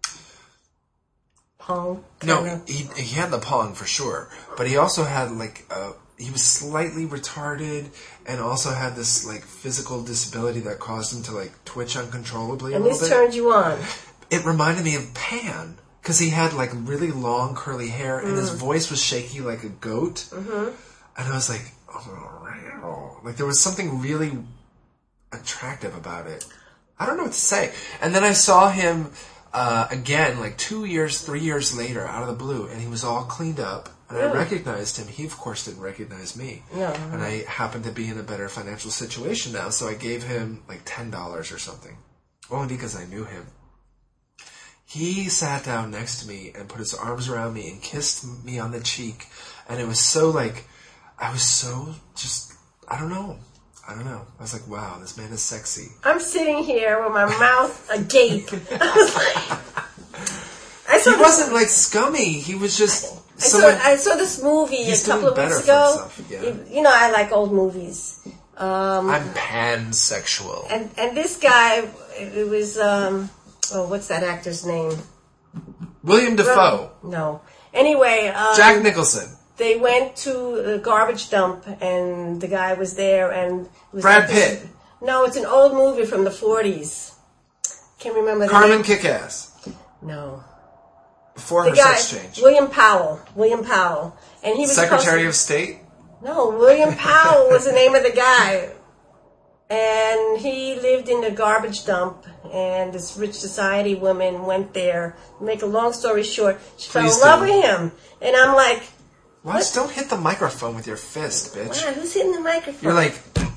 Pong? No, kinda? he he had the Pong for sure, but he also had like a, he was slightly retarded and also had this like physical disability that caused him to like twitch uncontrollably a And little this bit. turned you on. It reminded me of Pan because he had like really long curly hair and his voice was shaky like a goat, mm-hmm. and I was like, oh, like there was something really attractive about it. I don't know what to say. And then I saw him. Uh, again, like two years, three years later, out of the blue, and he was all cleaned up, and Really? I recognized him. He, of course, didn't recognize me. No. And I happened to be in a better financial situation now, so I gave him like ten dollars or something, only because I knew him. He sat down next to me and put his arms around me and kissed me on the cheek, and it was so like, I was so just, I don't know. I don't know. I was like, wow, this man is sexy. I'm sitting here with my mouth agape. I was like, I saw He this, wasn't like scummy. He was just I someone. saw, I saw this movie a He's couple doing of weeks better for ago. himself, yeah. You, you know, I like old movies. Um, I'm pansexual. and and this guy, it was um, oh, what's that actor's name? William Dafoe. No. Anyway, um, Jack Nicholson. they went to the garbage dump, and the guy was there, and it was Brad like this- Pitt. No, it's an old movie from the forties. Can't remember the Carmen name. Kick-Ass. No. Before The her guy, sex change. William Powell. William Powell. And he was Secretary supposed of State. to, No, William Powell was the name of the guy. And he lived in the garbage dump, and this rich society woman went there. Make a long story short, she fell Please in love do. with him. And I'm like, Watch, don't hit the microphone with your fist, bitch. wow, who's hitting the microphone? You're like,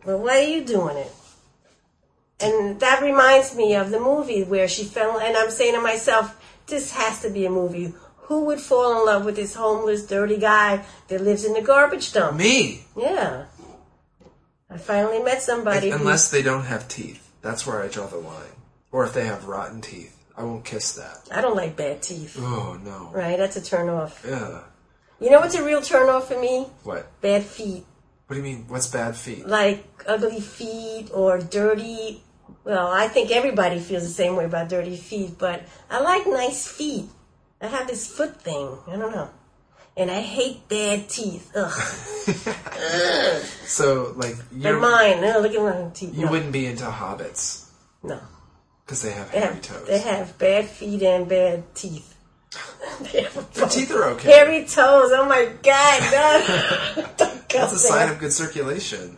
But why are you doing it? And that reminds me of the movie where she fell, and I'm saying to myself, this has to be a movie. Who would fall in love with this homeless, dirty guy that lives in the garbage dump? Me. Yeah. I finally met somebody. Like, who, unless they don't have teeth. That's where I draw the line. Or if they have rotten teeth. I won't kiss that. I don't like bad teeth. Oh, no. Right, that's a turn off. Yeah. You know what's a real turn off for me? What? Bad feet. What do you mean? What's bad feet? Like ugly feet or dirty. Well, I think everybody feels the same way about dirty feet, but I like nice feet. I have this foot thing. I don't know. And I hate bad teeth. Ugh. Ugh. So, like, They're you're, mine. No, look at my teeth. you no. wouldn't be into hobbits. No. Because they have They hairy have, toes. they have bad feet and bad teeth. They have Their teeth are okay. hairy toes. Oh my God. No. Don't go That's a sign there. of good circulation.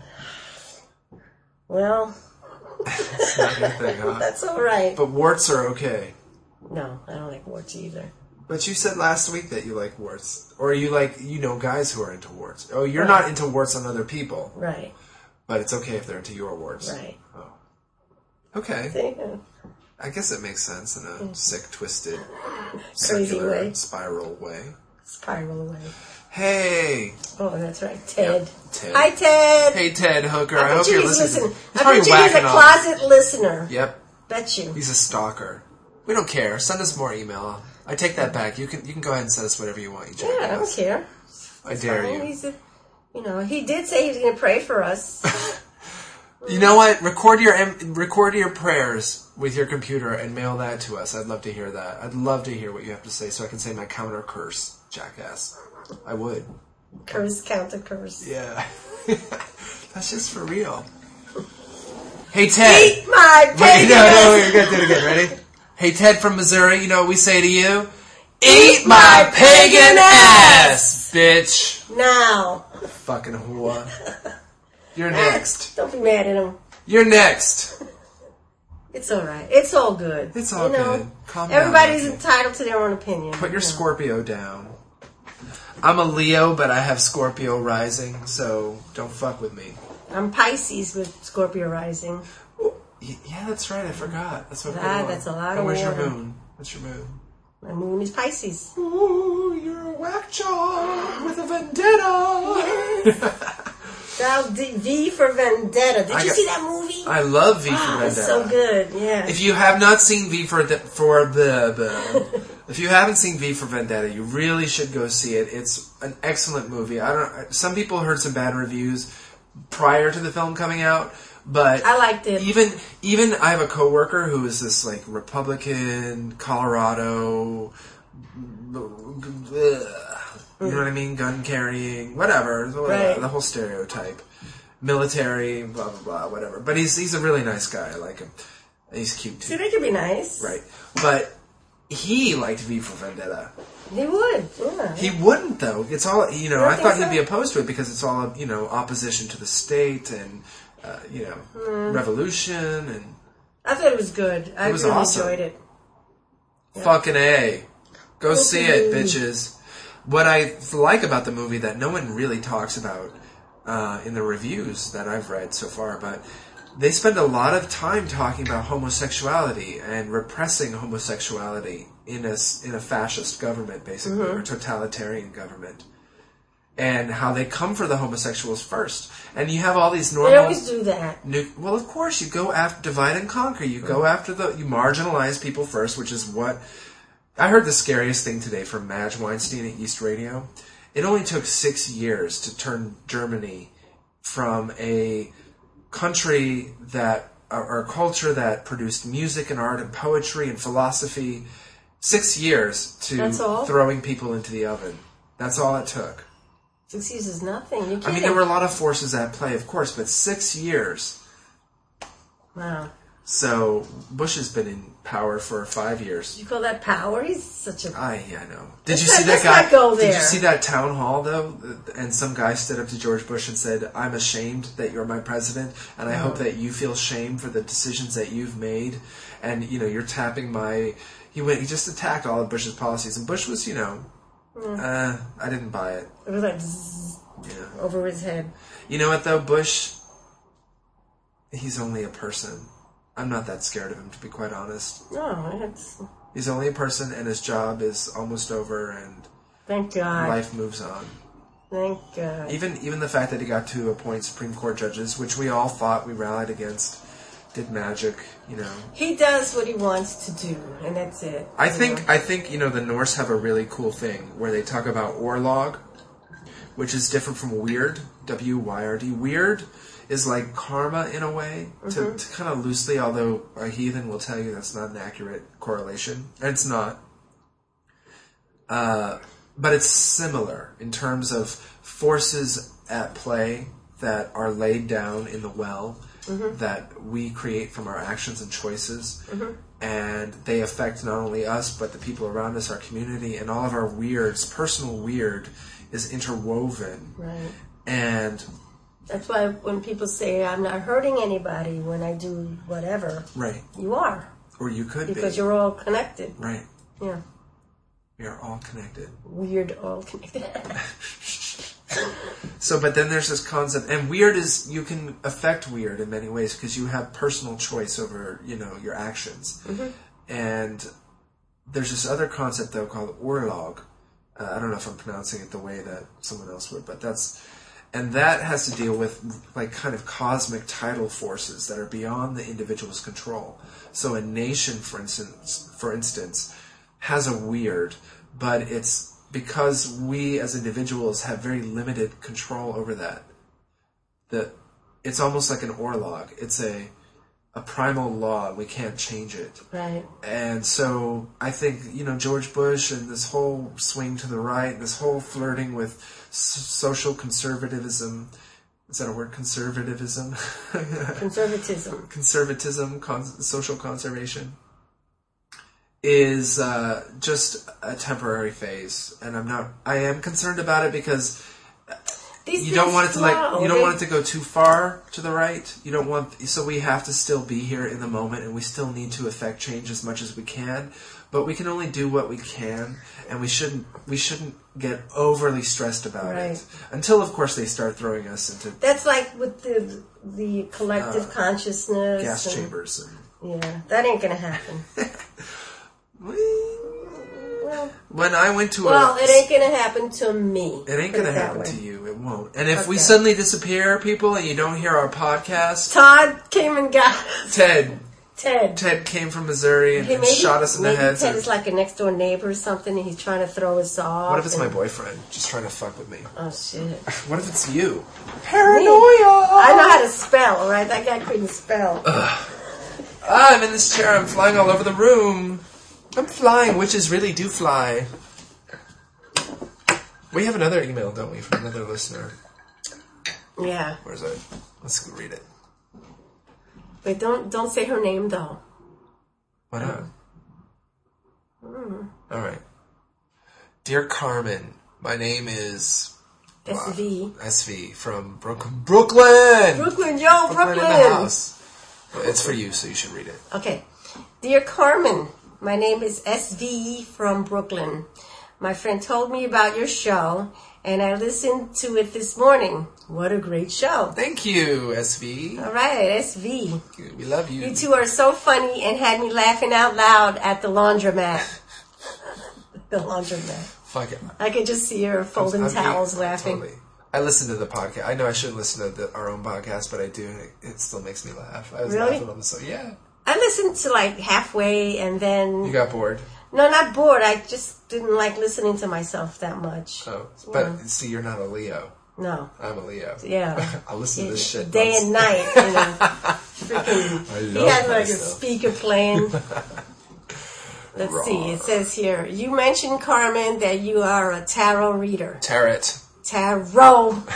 Well, It's not your thing, huh? that's all right. But warts are okay. No, I don't like warts either. But you said last week that you like warts. Or you like, you know, guys who are into warts. Oh, you're not into warts on other people. Right, But it's okay if they're into your warts. right. Oh. Okay. See? I guess it makes sense in a sick, twisted, Crazy circular, way. spiral way. Spiral away. Hey! Oh, that's right. Ted. Yep, Ted. Hi, Ted. Hey, Ted Hooker. I, I bet hope you you're he's listening. listening. He's I probably bet you he's a whacking off. closet listener. Yep. Bet you. He's a stalker. We don't care. Send us more email. I take that back. You can you can go ahead and send us whatever you want. You Yeah, I don't care. I dare Fine. you. He's a, you know, he did say he was going to pray for us. You know what? Record your em- record your prayers with your computer and mail that to us. I'd love to hear that. I'd love to hear what you have to say so I can say my counter curse, jackass. I would. Curse, counter curse. Yeah. That's just for real. Hey, Ted. Eat my Wait, pagan no, no, ass. we're going to do it again. Ready? Hey, Ted from Missouri, you know what we say to you? Eat my pagan ass, bitch. Now. Fucking whore. You're next. Don't be mad at him. You're next. It's all right. It's all good. It's all you know, good. Calm down, everybody's Nikki. entitled to their own opinion. Put your you know. Scorpio down. I'm a Leo, but I have Scorpio rising, so don't fuck with me. I'm Pisces with Scorpio rising. Y- Yeah, that's right. I forgot. That's what. Ah, I put that's on. a lot Oh, of where's your water. moon? What's your moon? My moon is Pisces. Ooh, you're a whack job with a vendetta. Thou D- V for Vendetta. Did I you got- see that movie? I love V for Ah, Vendetta. it's so good. Yeah. If you have not seen V for the, for the, the if you haven't seen V for Vendetta, you really should go see it. It's an excellent movie. I don't. Some people heard some bad reviews prior to the film coming out, but I liked it. Even even I have a coworker who is this like Republican, Colorado, you know what I mean, gun carrying, whatever, whatever Right. the whole stereotype, military, blah blah blah, whatever. But he's he's a really nice guy. I like him. And he's cute too. See, they could be nice. Right. But he liked V for Vendetta. He would. Yeah. He wouldn't, though. It's all, you know, You don't I thought think he'd so? be opposed to it because it's all, you know, opposition to the state and, uh, you know, Mm. revolution and I thought it was good. I It was really awesome. enjoyed it. fucking A. Go see it, Okay. bitches. What I like about the movie that no one really talks about uh, in the reviews that I've read so far, but they spend a lot of time talking about homosexuality and repressing homosexuality in a, s- in a fascist government, basically, Mm-hmm. or totalitarian government. And how they come for the homosexuals first. And you have all these normal... They always do that. Nu- well, of course, you go after divide and conquer. You go after the you marginalize people first, which is what I heard. The scariest thing today from Madge Weinstein at East Radio. It only took six years to turn Germany from a country that or, or a culture that produced music and art and poetry and philosophy. Six years to That's all? throwing people into the oven. That's all it took. Six years is nothing. You I kidding? mean, there were a lot of forces at play, of course, but six years. Wow. So Bush has been in power for five years. You call that power? He's such a... I yeah, I know. Did you Let's see not- that let's guy? not go Did you there. see that town hall though? And some guy stood up to George Bush and said, "I'm ashamed that you're my president, and I hope that you feel shame for the decisions that you've made. And you know, you're tapping my." He went. He just attacked all of Bush's policies, and Bush was, you know, uh, I didn't buy it. It was like zzz Yeah. over his head. You know what though, Bush. he's only a person. I'm not that scared of him, to be quite honest. No, it's... He's only a person, and his job is almost over, and Thank God. life moves on. Thank God. Even even the fact that he got to appoint Supreme Court judges, which we all thought we rallied against, did magic, you know. He does what he wants to do, and that's it. I think, know? I think, you know, the Norse have a really cool thing where they talk about orlog, which is different from weird, W Y R D. Weird is like karma in a way, to, mm-hmm. to kind of loosely, although a heathen will tell you that's not an accurate correlation. It's not. Uh, but it's similar in terms of forces at play that are laid down in the well, mm-hmm. that we create from our actions and choices. Mm-hmm. And they affect not only us, but the people around us, our community, and all of our weirds. Personal weird is interwoven. Right. And that's why when people say, I'm not hurting anybody when I do whatever. Right. You are. Or you could because be. Because you're all connected. Right. Yeah. We are all connected. Weird all connected. So, but then there's this concept, and weird is, you can affect weird in many ways because you have personal choice over, you know, your actions. Mm-hmm. And there's this other concept, though, called orlog. Uh, I don't know if I'm pronouncing it the way that someone else would, but that's... And that has to deal with, like, kind of cosmic tidal forces that are beyond the individual's control. So a nation, for instance, for instance, has a weird, but it's because we as individuals have very limited control over that. That it's almost like an orlog. It's a a primal law. We can't change it. Right. And so I think, you know, George Bush and this whole swing to the right, this whole flirting with social conservatism. Is that a word? Conservatism? Conservatism. Conservatism, con- social conservation is uh, just a temporary phase, and I'm not. I am concerned about it because These you don't want it to flow. like you don't want it to go too far to the right. You don't want so we have to still be here in the moment, and we still need to affect change as much as we can. But we can only do what we can, and we shouldn't we shouldn't get overly stressed about right. it until, of course, they start throwing us into. That's like with the the collective uh, consciousness, gas and, chambers. And, yeah, that ain't gonna happen. Well, when I went to well, a... it ain't gonna happen to me. It ain't gonna it happen way. to you. It won't. And if okay. we suddenly disappear, people, and you don't hear our podcast... Todd came and got us. Ted. Ted. Ted came from Missouri and, hey, maybe, and shot us in the maybe head. Ted is like a next door neighbor or something, and he's trying to throw us off. What if it's and... my boyfriend just trying to fuck with me? Oh, shit. What if it's you? Paranoia! I know how to spell, all right? That guy couldn't spell. Ugh. Ah, I'm in this chair. I'm flying all over the room. I'm flying. Witches really do fly. We have another email, don't we, from another listener? Yeah. Where's it? Let's read it. Wait, don't don't say her name, though. Why not? Mm. All right. Dear Carmen, my name is... S V. Wow, S V from Brooklyn. Brooklyn! Brooklyn, yo, Brooklyn! Brooklyn in the house. It's for you, so you should read it. Okay. Dear Carmen, my name is S V from Brooklyn. My friend told me about your show, and I listened to it this morning. What a great show. Thank you, S V. All right, S V. We love you. You two are so funny and had me laughing out loud at the laundromat. The laundromat. Fuck it. I could just see her folding I'm, I'm towels being, laughing. Totally. I listen to the podcast. I know I shouldn't listen to the, our own podcast, but I do, and it, it still makes me laugh. I was really? laughing on the so yeah. I listened to like halfway, and then... You got bored? No, not bored. I just didn't like listening to myself that much. Oh, but yeah. see, you're not a Leo. No. I'm a Leo. Yeah. I listen to this shit. Day once. and night. You know. Freaking, he had like stuff. a speaker playing. Let's Raw. see. It says here, you mentioned, Carmen, that you are a tarot reader. Tarot. Tarot. um,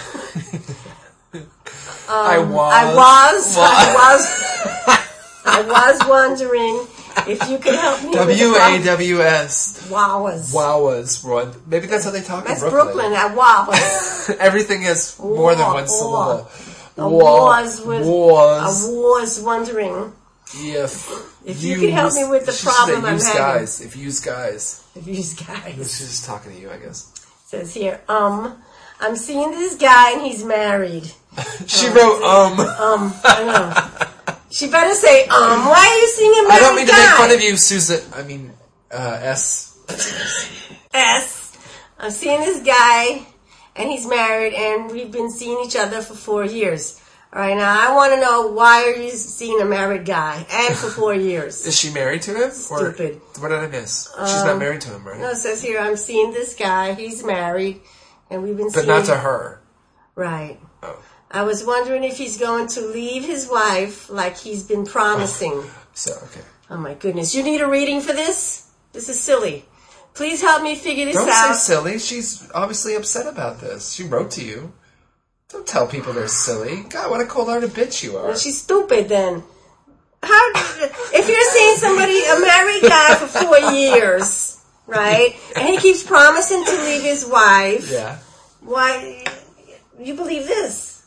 I was. I was. I was. I was wondering if you could help me. W A W S. Wowas. Wowas. Maybe that's how they talk That's in Brooklyn. Brooklyn. I was. Everything has more than one syllable. I was. Was. Was. I was wondering. If, if you could help me with the problem I'm use having. guys. If use guys. If use guys. She's just talking to you, I guess. It says here, um, I'm seeing this guy and he's married. She wrote, um. Um, I know. She better say, um, why are you seeing a married guy? I don't mean to make fun of you, Susan. I mean, uh, S. S. I'm seeing this guy and he's married and we've been seeing each other for four years. All right, now I want to know, why are you seeing a married guy and for four years? Is she married to him? Stupid. Or what did I miss? Um, She's not married to him, right? No, it says here, I'm seeing this guy, he's married, and we've been but seeing... But not to her. Right. Oh. I was wondering if he's going to leave his wife like he's been promising. Oh. So, okay. Oh my goodness. You need a reading for this? This is silly. Please help me figure this Don't out. Don't say silly. She's obviously upset about this. She wrote to you. Don't tell people they're silly. God, what a cold-hearted bitch you are. Well, she's stupid then. How? If you're seeing somebody, a married guy for four years, right, and he keeps promising to leave his wife, yeah. Why, you believe this?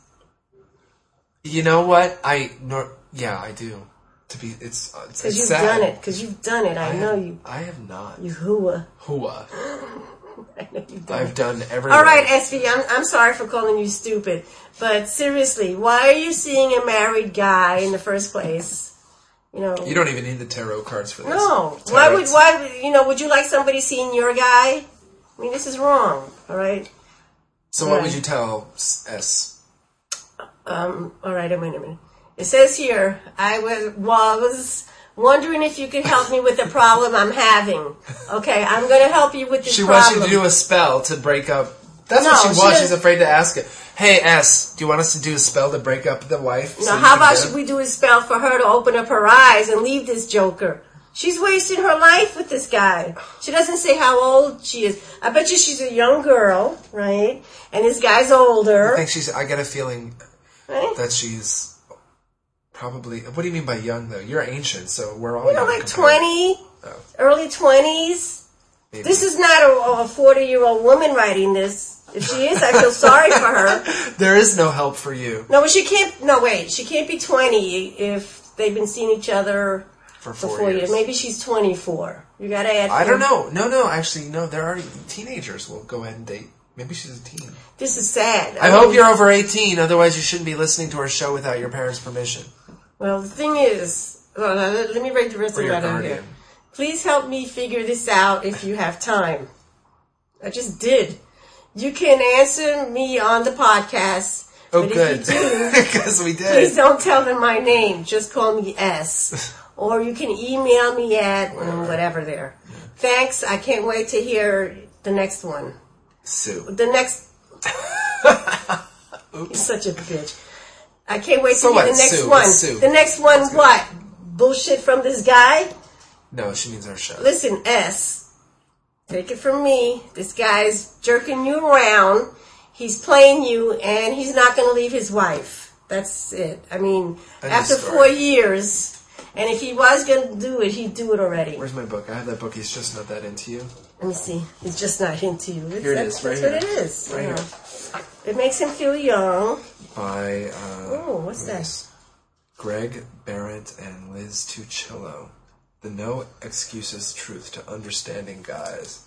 You know what? I, nor, yeah, I do. To be, it's, it's, Because it's you've sad. done it. Because you've done it. I, I know have, you. I have not. You hooah. Hooah. I know you've done I've it. done everything. All right, S V, I'm, I'm sorry for calling you stupid. But seriously, why are you seeing a married guy in the first place? You know. You don't even need the tarot cards for this. No. Tarots. Why would, why, you know, would you like somebody seeing your guy? I mean, this is wrong. All right? So all what right. would you tell S? Um, all right, wait a minute. It says here, I was, was wondering if you could help me with the problem I'm having. Okay, I'm going to help you with this she problem. She wants you to do a spell to break up. That's no, what she, she wants. doesn't. She's afraid to ask it. Hey, S, do you want us to do a spell to break up the wife? No, so how about get should we do a spell for her to open up her eyes and leave this joker? She's wasting her life with this guy. She doesn't say how old she is. I bet you she's a young girl, right? And this guy's older. I think she's. I get a feeling right? that she's probably. What do you mean by young though? You're ancient, so we're all. You know, young like compared. twenty, oh. early twenties. Maybe. This is not a forty-year-old woman writing this. If she is, I feel sorry for her. There is no help for you. No, but she can't. No, wait. She can't be twenty if they've been seeing each other for for four, four years. years. Maybe she's twenty-four. You gotta add. I don't know. No, no. Actually, no. They're already teenagers. Will go ahead and date. Maybe she's a teen. This is sad. I, I hope mean, you're over eighteen. Otherwise, you shouldn't be listening to our show without your parents' permission. Well, the thing is, well, let me read the rest of the letter here. Please help me figure this out if you have time. I just did. You can answer me on the podcast. Oh, but good. If you do, because we did. Please don't tell them my name. Just call me S. Or you can email me at whatever, whatever there. Yeah. Thanks. I can't wait to hear the next one. Sue. The next. You're such a bitch. I can't wait to so hear what? the next Sue. one. Sue. The next one, what? Bullshit from this guy? No, she means our show. Listen, S. Take it from me. This guy's jerking you around. He's playing you, and he's not going to leave his wife. That's it. I mean, End after four years, and if he was going to do it, he'd do it already. Where's my book? I have that book. He's just not that into you. Let me see. He's just not into you. It's, here it that's, is, right that's here. what it is. Right you here. know. It makes him feel young. By, uh... Oh, what's that? Greg Barrett and Liz Tuccillo. The No Excuses Truth to Understanding Guys.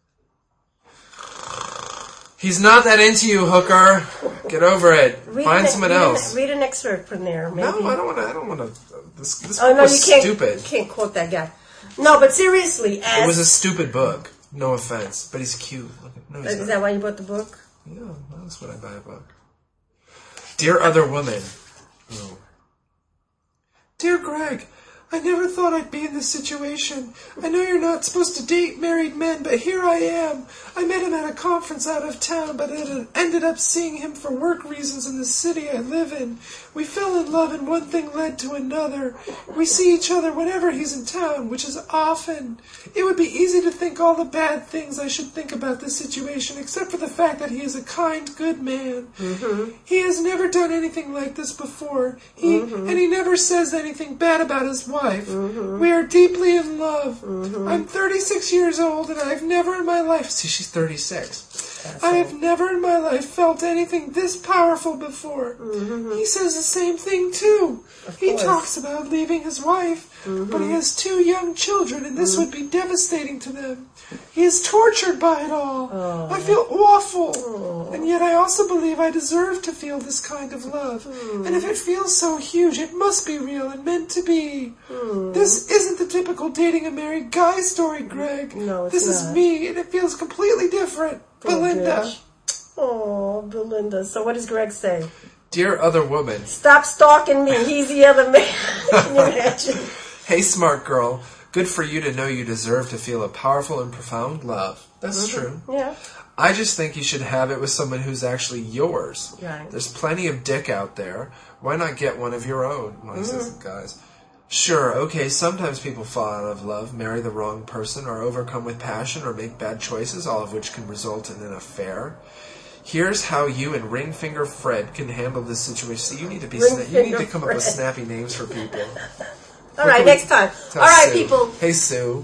He's not that into you, hooker. Get over it. Read Find an, someone read else. An, read an excerpt from there. Maybe. No, I don't want to. I don't want to. This, this oh book no, was you can't. stupid. You can't quote that guy. No, but seriously, as it was a stupid book. No offense, but he's cute. No, he's is not. that why you bought the book? Yeah, that's when I buy a book. Dear Other Woman. Oh. Dear Greg, I never thought I'd be in this situation. I know you're not supposed to date married men, but here I am. I met him at a conference out of town, but it ended up seeing him for work reasons in the city I live in. We fell in love and one thing led to another. We see each other whenever he's in town, which is often. It would be easy to think all the bad things I should think about this situation, except for the fact that he is a kind, good man. Mm-hmm. He has never done anything like this before. He mm-hmm. And he never says anything bad about his wife. Mm-hmm. We are deeply in love. Mm-hmm. I'm thirty-six years old and I've never in my life... See, she's thirty-six. I have never in my life felt anything this powerful before. Mm-hmm. He says the same thing, too. Of he course. talks about leaving his wife, Mm-hmm. but he has two young children, and this mm-hmm. would be devastating to them. He is tortured by it all. Oh. I feel awful. Oh. And yet I also believe I deserve to feel this kind of love. Mm. And if it feels so huge, it must be real and meant to be. Mm. This isn't the typical dating a married guy story, Greg. No, it's this not. is me, and it feels completely different. Poor Belinda. bitch. Oh, Belinda. So what does Greg say? Dear other woman. Stop stalking me. He's the other man. Can you imagine? Hey, smart girl. Good for you to know you deserve to feel a powerful and profound love. That's mm-hmm. true. Yeah. I just think you should have it with someone who's actually yours. Right. There's plenty of dick out there. Why not get one of your own? Well, he mm-hmm. says, guys. Sure, okay, sometimes people fall out of love, marry the wrong person, or overcome with passion, or make bad choices, all of which can result in an affair. Here's how you and Ringfinger Fred can handle this situation. See, you need to be sna- you need to come Fred. up with snappy names for people. All right, next time. Tell All right, Sue. people. Hey, Sue.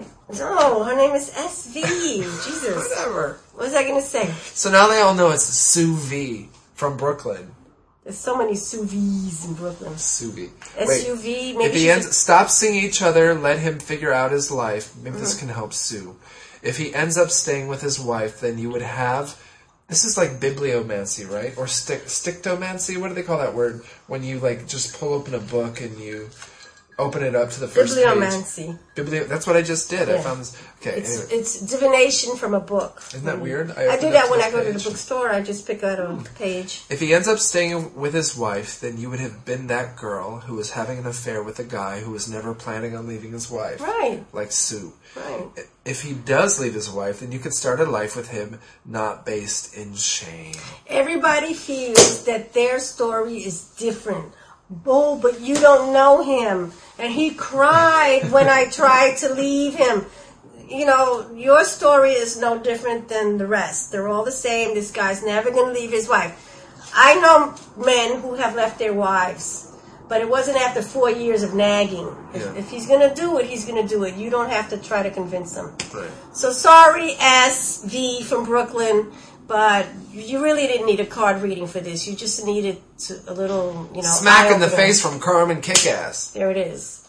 No, her name is S V. Jesus. Whatever. What was I going to say? So now they all know it's Sue V from Brooklyn. There's so many Sue V's in Brooklyn. Sue V. S U V. Maybe if he ends, could... stop seeing each other, let him figure out his life. Maybe Mm-hmm. this can help Sue. If he ends up staying with his wife, then you would have... This is like bibliomancy, right? Or stick, stictomancy? What do they call that word? When you like just pull open a book and you open it up to the first Bibliomancy. page. Biblio. That's what I just did. Yeah. I found this. Okay, It's, anyway. it's divination from a book. Isn't that weird? I, I do opened that up when to I go to page. the bookstore. I just pick out a page. If he ends up staying with his wife, then you would have been that girl who was having an affair with a guy who was never planning on leaving his wife. Right. Like Sue. Right. If he does leave his wife, then you could start a life with him not based in shame. Everybody feels that their story is different. Oh, but you don't know him. And he cried when I tried to leave him. You know, your story is no different than the rest. They're all the same. This guy's never going to leave his wife. I know men who have left their wives, but it wasn't after four years of nagging. If, Yeah. if he's going to do it, he's going to do it. You don't have to try to convince him. Right. So sorry, S V from Brooklyn, but you really didn't need a card reading for this. You just needed to, a little, you know... Smack in the eye-opener. face from Carmen Kickass. There it is.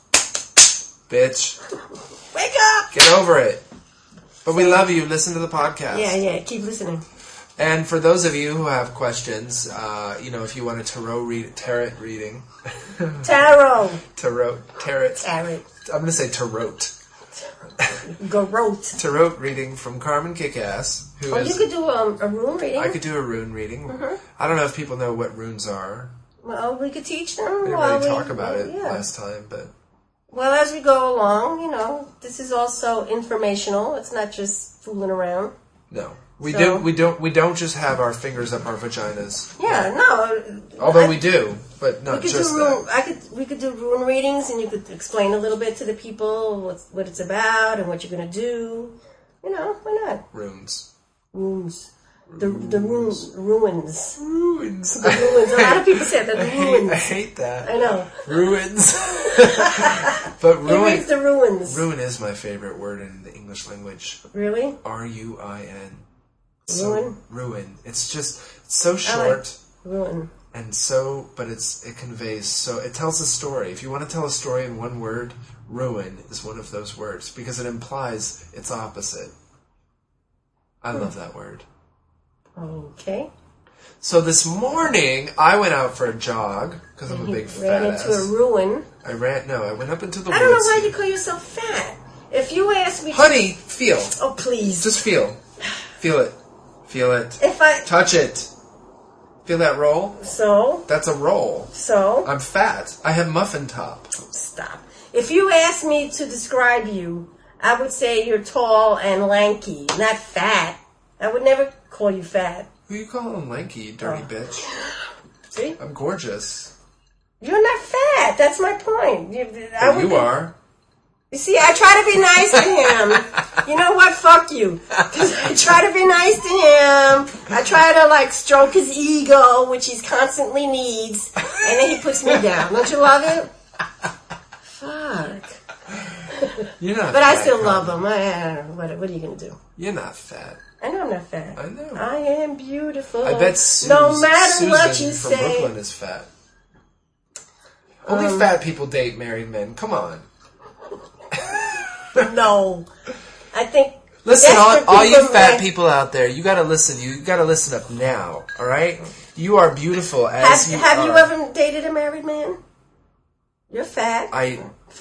Bitch. Wake up! Get over it. But we love you. Listen to the podcast. Yeah, yeah, keep listening. And for those of you who have questions, uh, you know, if you want a tarot read, tarot reading. Tarot. tarot. Tarot. Tarot. I'm going to say tarot. Garrote. Tarot reading from Carmen Kickass. Who Oh, is, you could do um, a rune reading. I could do a rune reading. Mhm. I don't know if people know what runes are. Well, we could teach them. We didn't while really we- talk about it yeah. last time, but... Well, as we go along, you know, this is also informational. It's not just fooling around. No. We So- do. We don't. We don't just have our fingers up our vaginas. Yeah, no. Although I- we do, but We not could just do that. rune. I could. We could do rune readings, and you could explain a little bit to the people what what it's about and what you're gonna do. You know, why not? Runes. Runes. The the runes ruins. Ruins. The ruins. A lot of people say that the I hate, ruins. I hate that. I know. Ruins. But It ruin. reads the ruins. Ruin is my favorite word in the English language. Really? R U I N. Ruin? Ruin. It's just it's so short Ruin. and so, but it's it conveys so it tells a story. If you want to tell a story in one word, ruin is one of those words because it implies its opposite. I love that word. Okay. So this morning, I went out for a jog, because I'm a big Ran fat into ass. a ruin. I ran, no, I went up into the I don't know woods. why you call yourself fat. If you ask me, to- Honey, feel. oh please, Just feel. Feel it. Feel it. if I Touch it. Feel that roll? so That's a roll. so I'm fat. I have muffin top. stop. If you ask me to describe you, I would say you're tall and lanky, not fat. I would never call you fat. Who you calling lanky, you dirty Oh. bitch? See, I'm gorgeous. you're not fat. That's my point. You, I But would you be- are. You see, I try to be nice to him. You know what? Fuck you. 'Cause I try to be nice to him. I try to, like, stroke his ego, which he constantly needs. And then he puts me down. Don't you love it? Fuck. You're not But fat, I still Carmen. love them. I, I don't know. What, what are you going to do? You're not fat. I know I'm not fat. I know. I am beautiful. I bet Suze, no matter Susan what you from say. Brooklyn is fat. Only Um, fat people date married men. Come on. No. I think. Listen, all, desperate all you people fat may- people out there, you gotta listen. You gotta listen up now, all right? You are beautiful as Have, you have are. you ever dated a married man? You're fat. I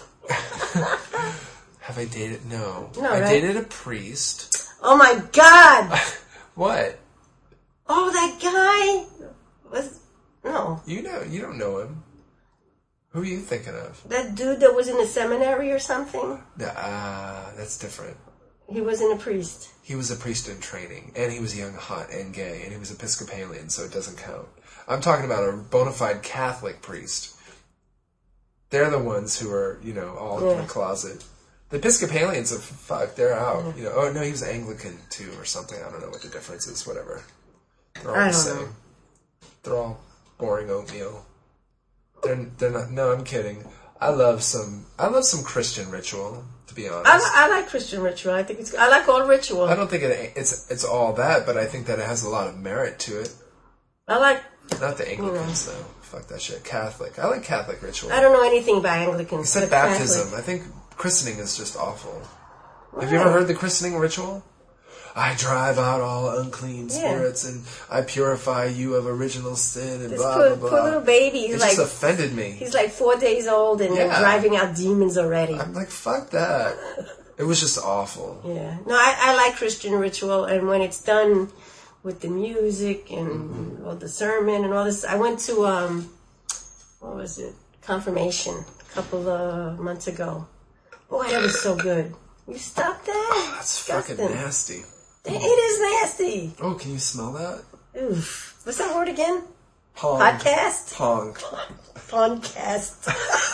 have I dated? No, No, I right? dated a priest. Oh my God! What? Oh, that guy was no. You know, you don't know him. Who are you thinking of? That dude that was in the seminary or something. Ah, that's different. He wasn't a priest. He was a priest in training, and he was young, hot, and gay, and he was Episcopalian, so it doesn't count. I'm talking about a bona fide Catholic priest. They're the ones who are, you know, all in Yeah. the closet. The Episcopalians are fuck. They're out. You know. Oh no, he was Anglican too, or something. I don't know what the difference is. Whatever. They're all I the don't same. know. They're all boring oatmeal. They're they're not. No, I'm kidding. I love some. I love some Christian ritual. To be honest. I, li- I like Christian ritual. I think it's. I like all ritual. I don't think it, it's it's all that, but I think that it has a lot of merit to it. I like. Not the Anglicans, though. Fuck that shit. Catholic. I like Catholic ritual. I don't know anything about Anglicans. Except but baptism. Catholic. I think christening is just awful. Have you ever heard the christening ritual? I drive out all unclean Yeah. spirits and I purify you of original sin and This blah, poor, blah, blah. poor little baby. He's It like just offended me. he's like four days old and Yeah. driving out demons already. I'm like, fuck that. It was just awful. Yeah. No, I, I like Christian ritual, and when it's done with the music and Mm-hmm. all the sermon and all this, I went to um, what was it? Confirmation a couple of months ago. Boy, that was so good. You stop that? That's Disgusting. fucking nasty. It is nasty. Oh, can you smell that? Oof. What's that word again? Pong. Podcast? Pong. Podcast.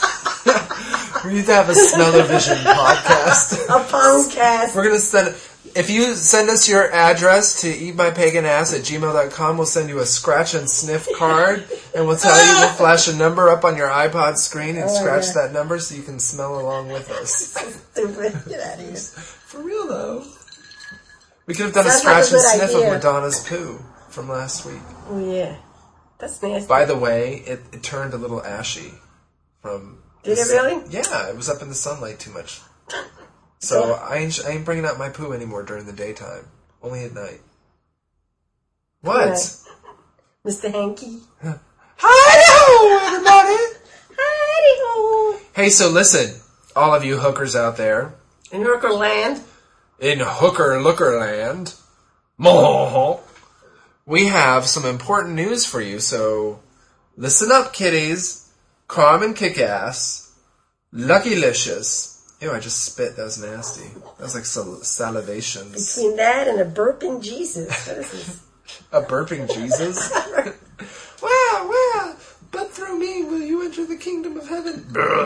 We need to have a smell-o-vision podcast. A podcast. We're gonna send. If you send us your address to eatmypaganass at gmail dot com, we'll send you a scratch and sniff card, and we'll tell you, we'll flash a number up on your iPod screen and Oh, scratch yeah. that number so you can smell along with us. Stupid. Get out of here. For real though. We could have done Sounds a scratch like a and good sniff idea. of Madonna's poo from last week. Oh, yeah. That's nasty. By the way, it, it turned a little ashy from. Did the it sun- really? Yeah, it was up in the sunlight too much. So I ain't, I ain't bringing out my poo anymore during the daytime. Only at night. What? Right. Mister Hanky. Hi-ho, everybody! Howdy-ho. Hey, so listen, all of you hookers out there, In Hooker Land. in hooker looker land, Mohoho, we have some important news for you, so listen up, kiddies. Carmen Kickass, Luckylicious. Ew, I just spit. That was nasty. That was like sal- salivations. Between that and a burping Jesus. What is this? A burping Jesus? Wow, wow. But through me will you enter the kingdom of heaven.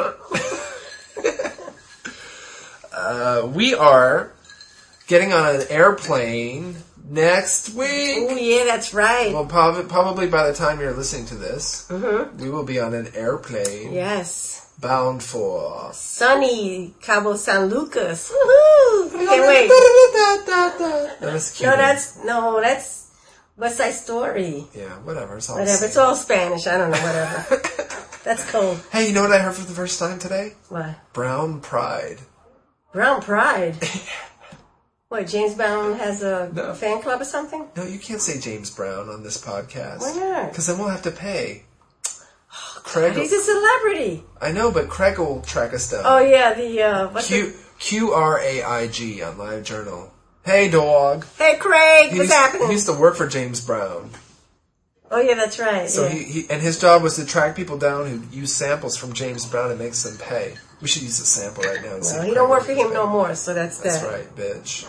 uh, we are getting on an airplane next week. Oh, yeah, that's right. Well, prob- probably by the time you're listening to this, Mm-hmm. we will be on an airplane Yes. bound for... Sunny Cabo San Lucas. Woohoo! I can't wait. No, that's cute. No, that's, no, that's West Side Story. Yeah, whatever. It's all the Whatever. same. It's all Spanish. I don't know, whatever. That's cool. Hey, you know what I heard for the first time today? What? Brown Pride. Brown Pride. What, James Brown has a No. fan club or something? No, you can't say James Brown on this podcast. Why not? Because then we'll have to pay. Craig, He's a celebrity. I know, but Craig will track us down. Oh, yeah, the, uh, what's Q Q R A I G on LiveJournal. Hey, dog. the... Hey, Craig, He what's used, happening? he used to work for James Brown. Oh, yeah, that's right. So yeah. he, he and his job was to track people down who use samples from James Brown and makes them pay. We should use a sample right now. And see Well, if he Craig don't work will for him pay. no more, so that's, That's that. right, bitch.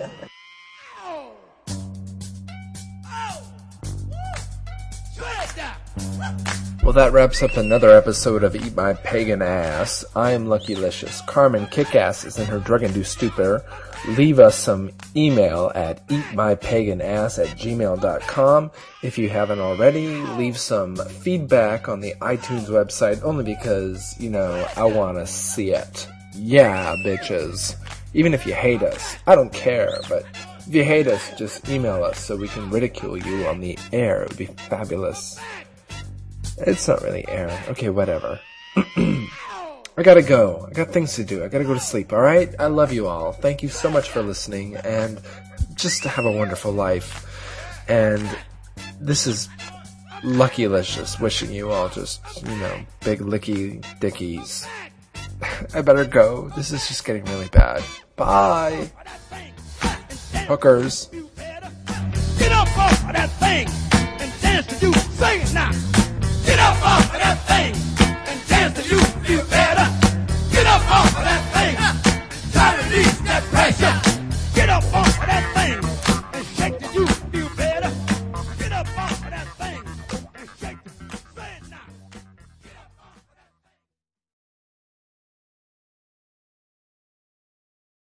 Well, that wraps up another episode of Eat My Pagan Ass. I am Luckylicious. Carmen Kickass is in her drug-induced stupor. Leave us some email at eatmypaganass at gmail dot com. If you haven't already, leave some feedback on the iTunes website, only because, you know, I want to see it. yeah, bitches. Even if you hate us. I don't care, but if you hate us, just email us so we can ridicule you on the air. It would be fabulous. It's not really air. Okay, whatever. I gotta go. I got things to do. I gotta go to sleep, alright? I love you all. Thank you so much for listening, and just have a wonderful life. And this is Lucky-licious wishing you all just, you know, big licky dickies. I better go. This is just getting really bad. Bye. Hookers. Get up off of that thing!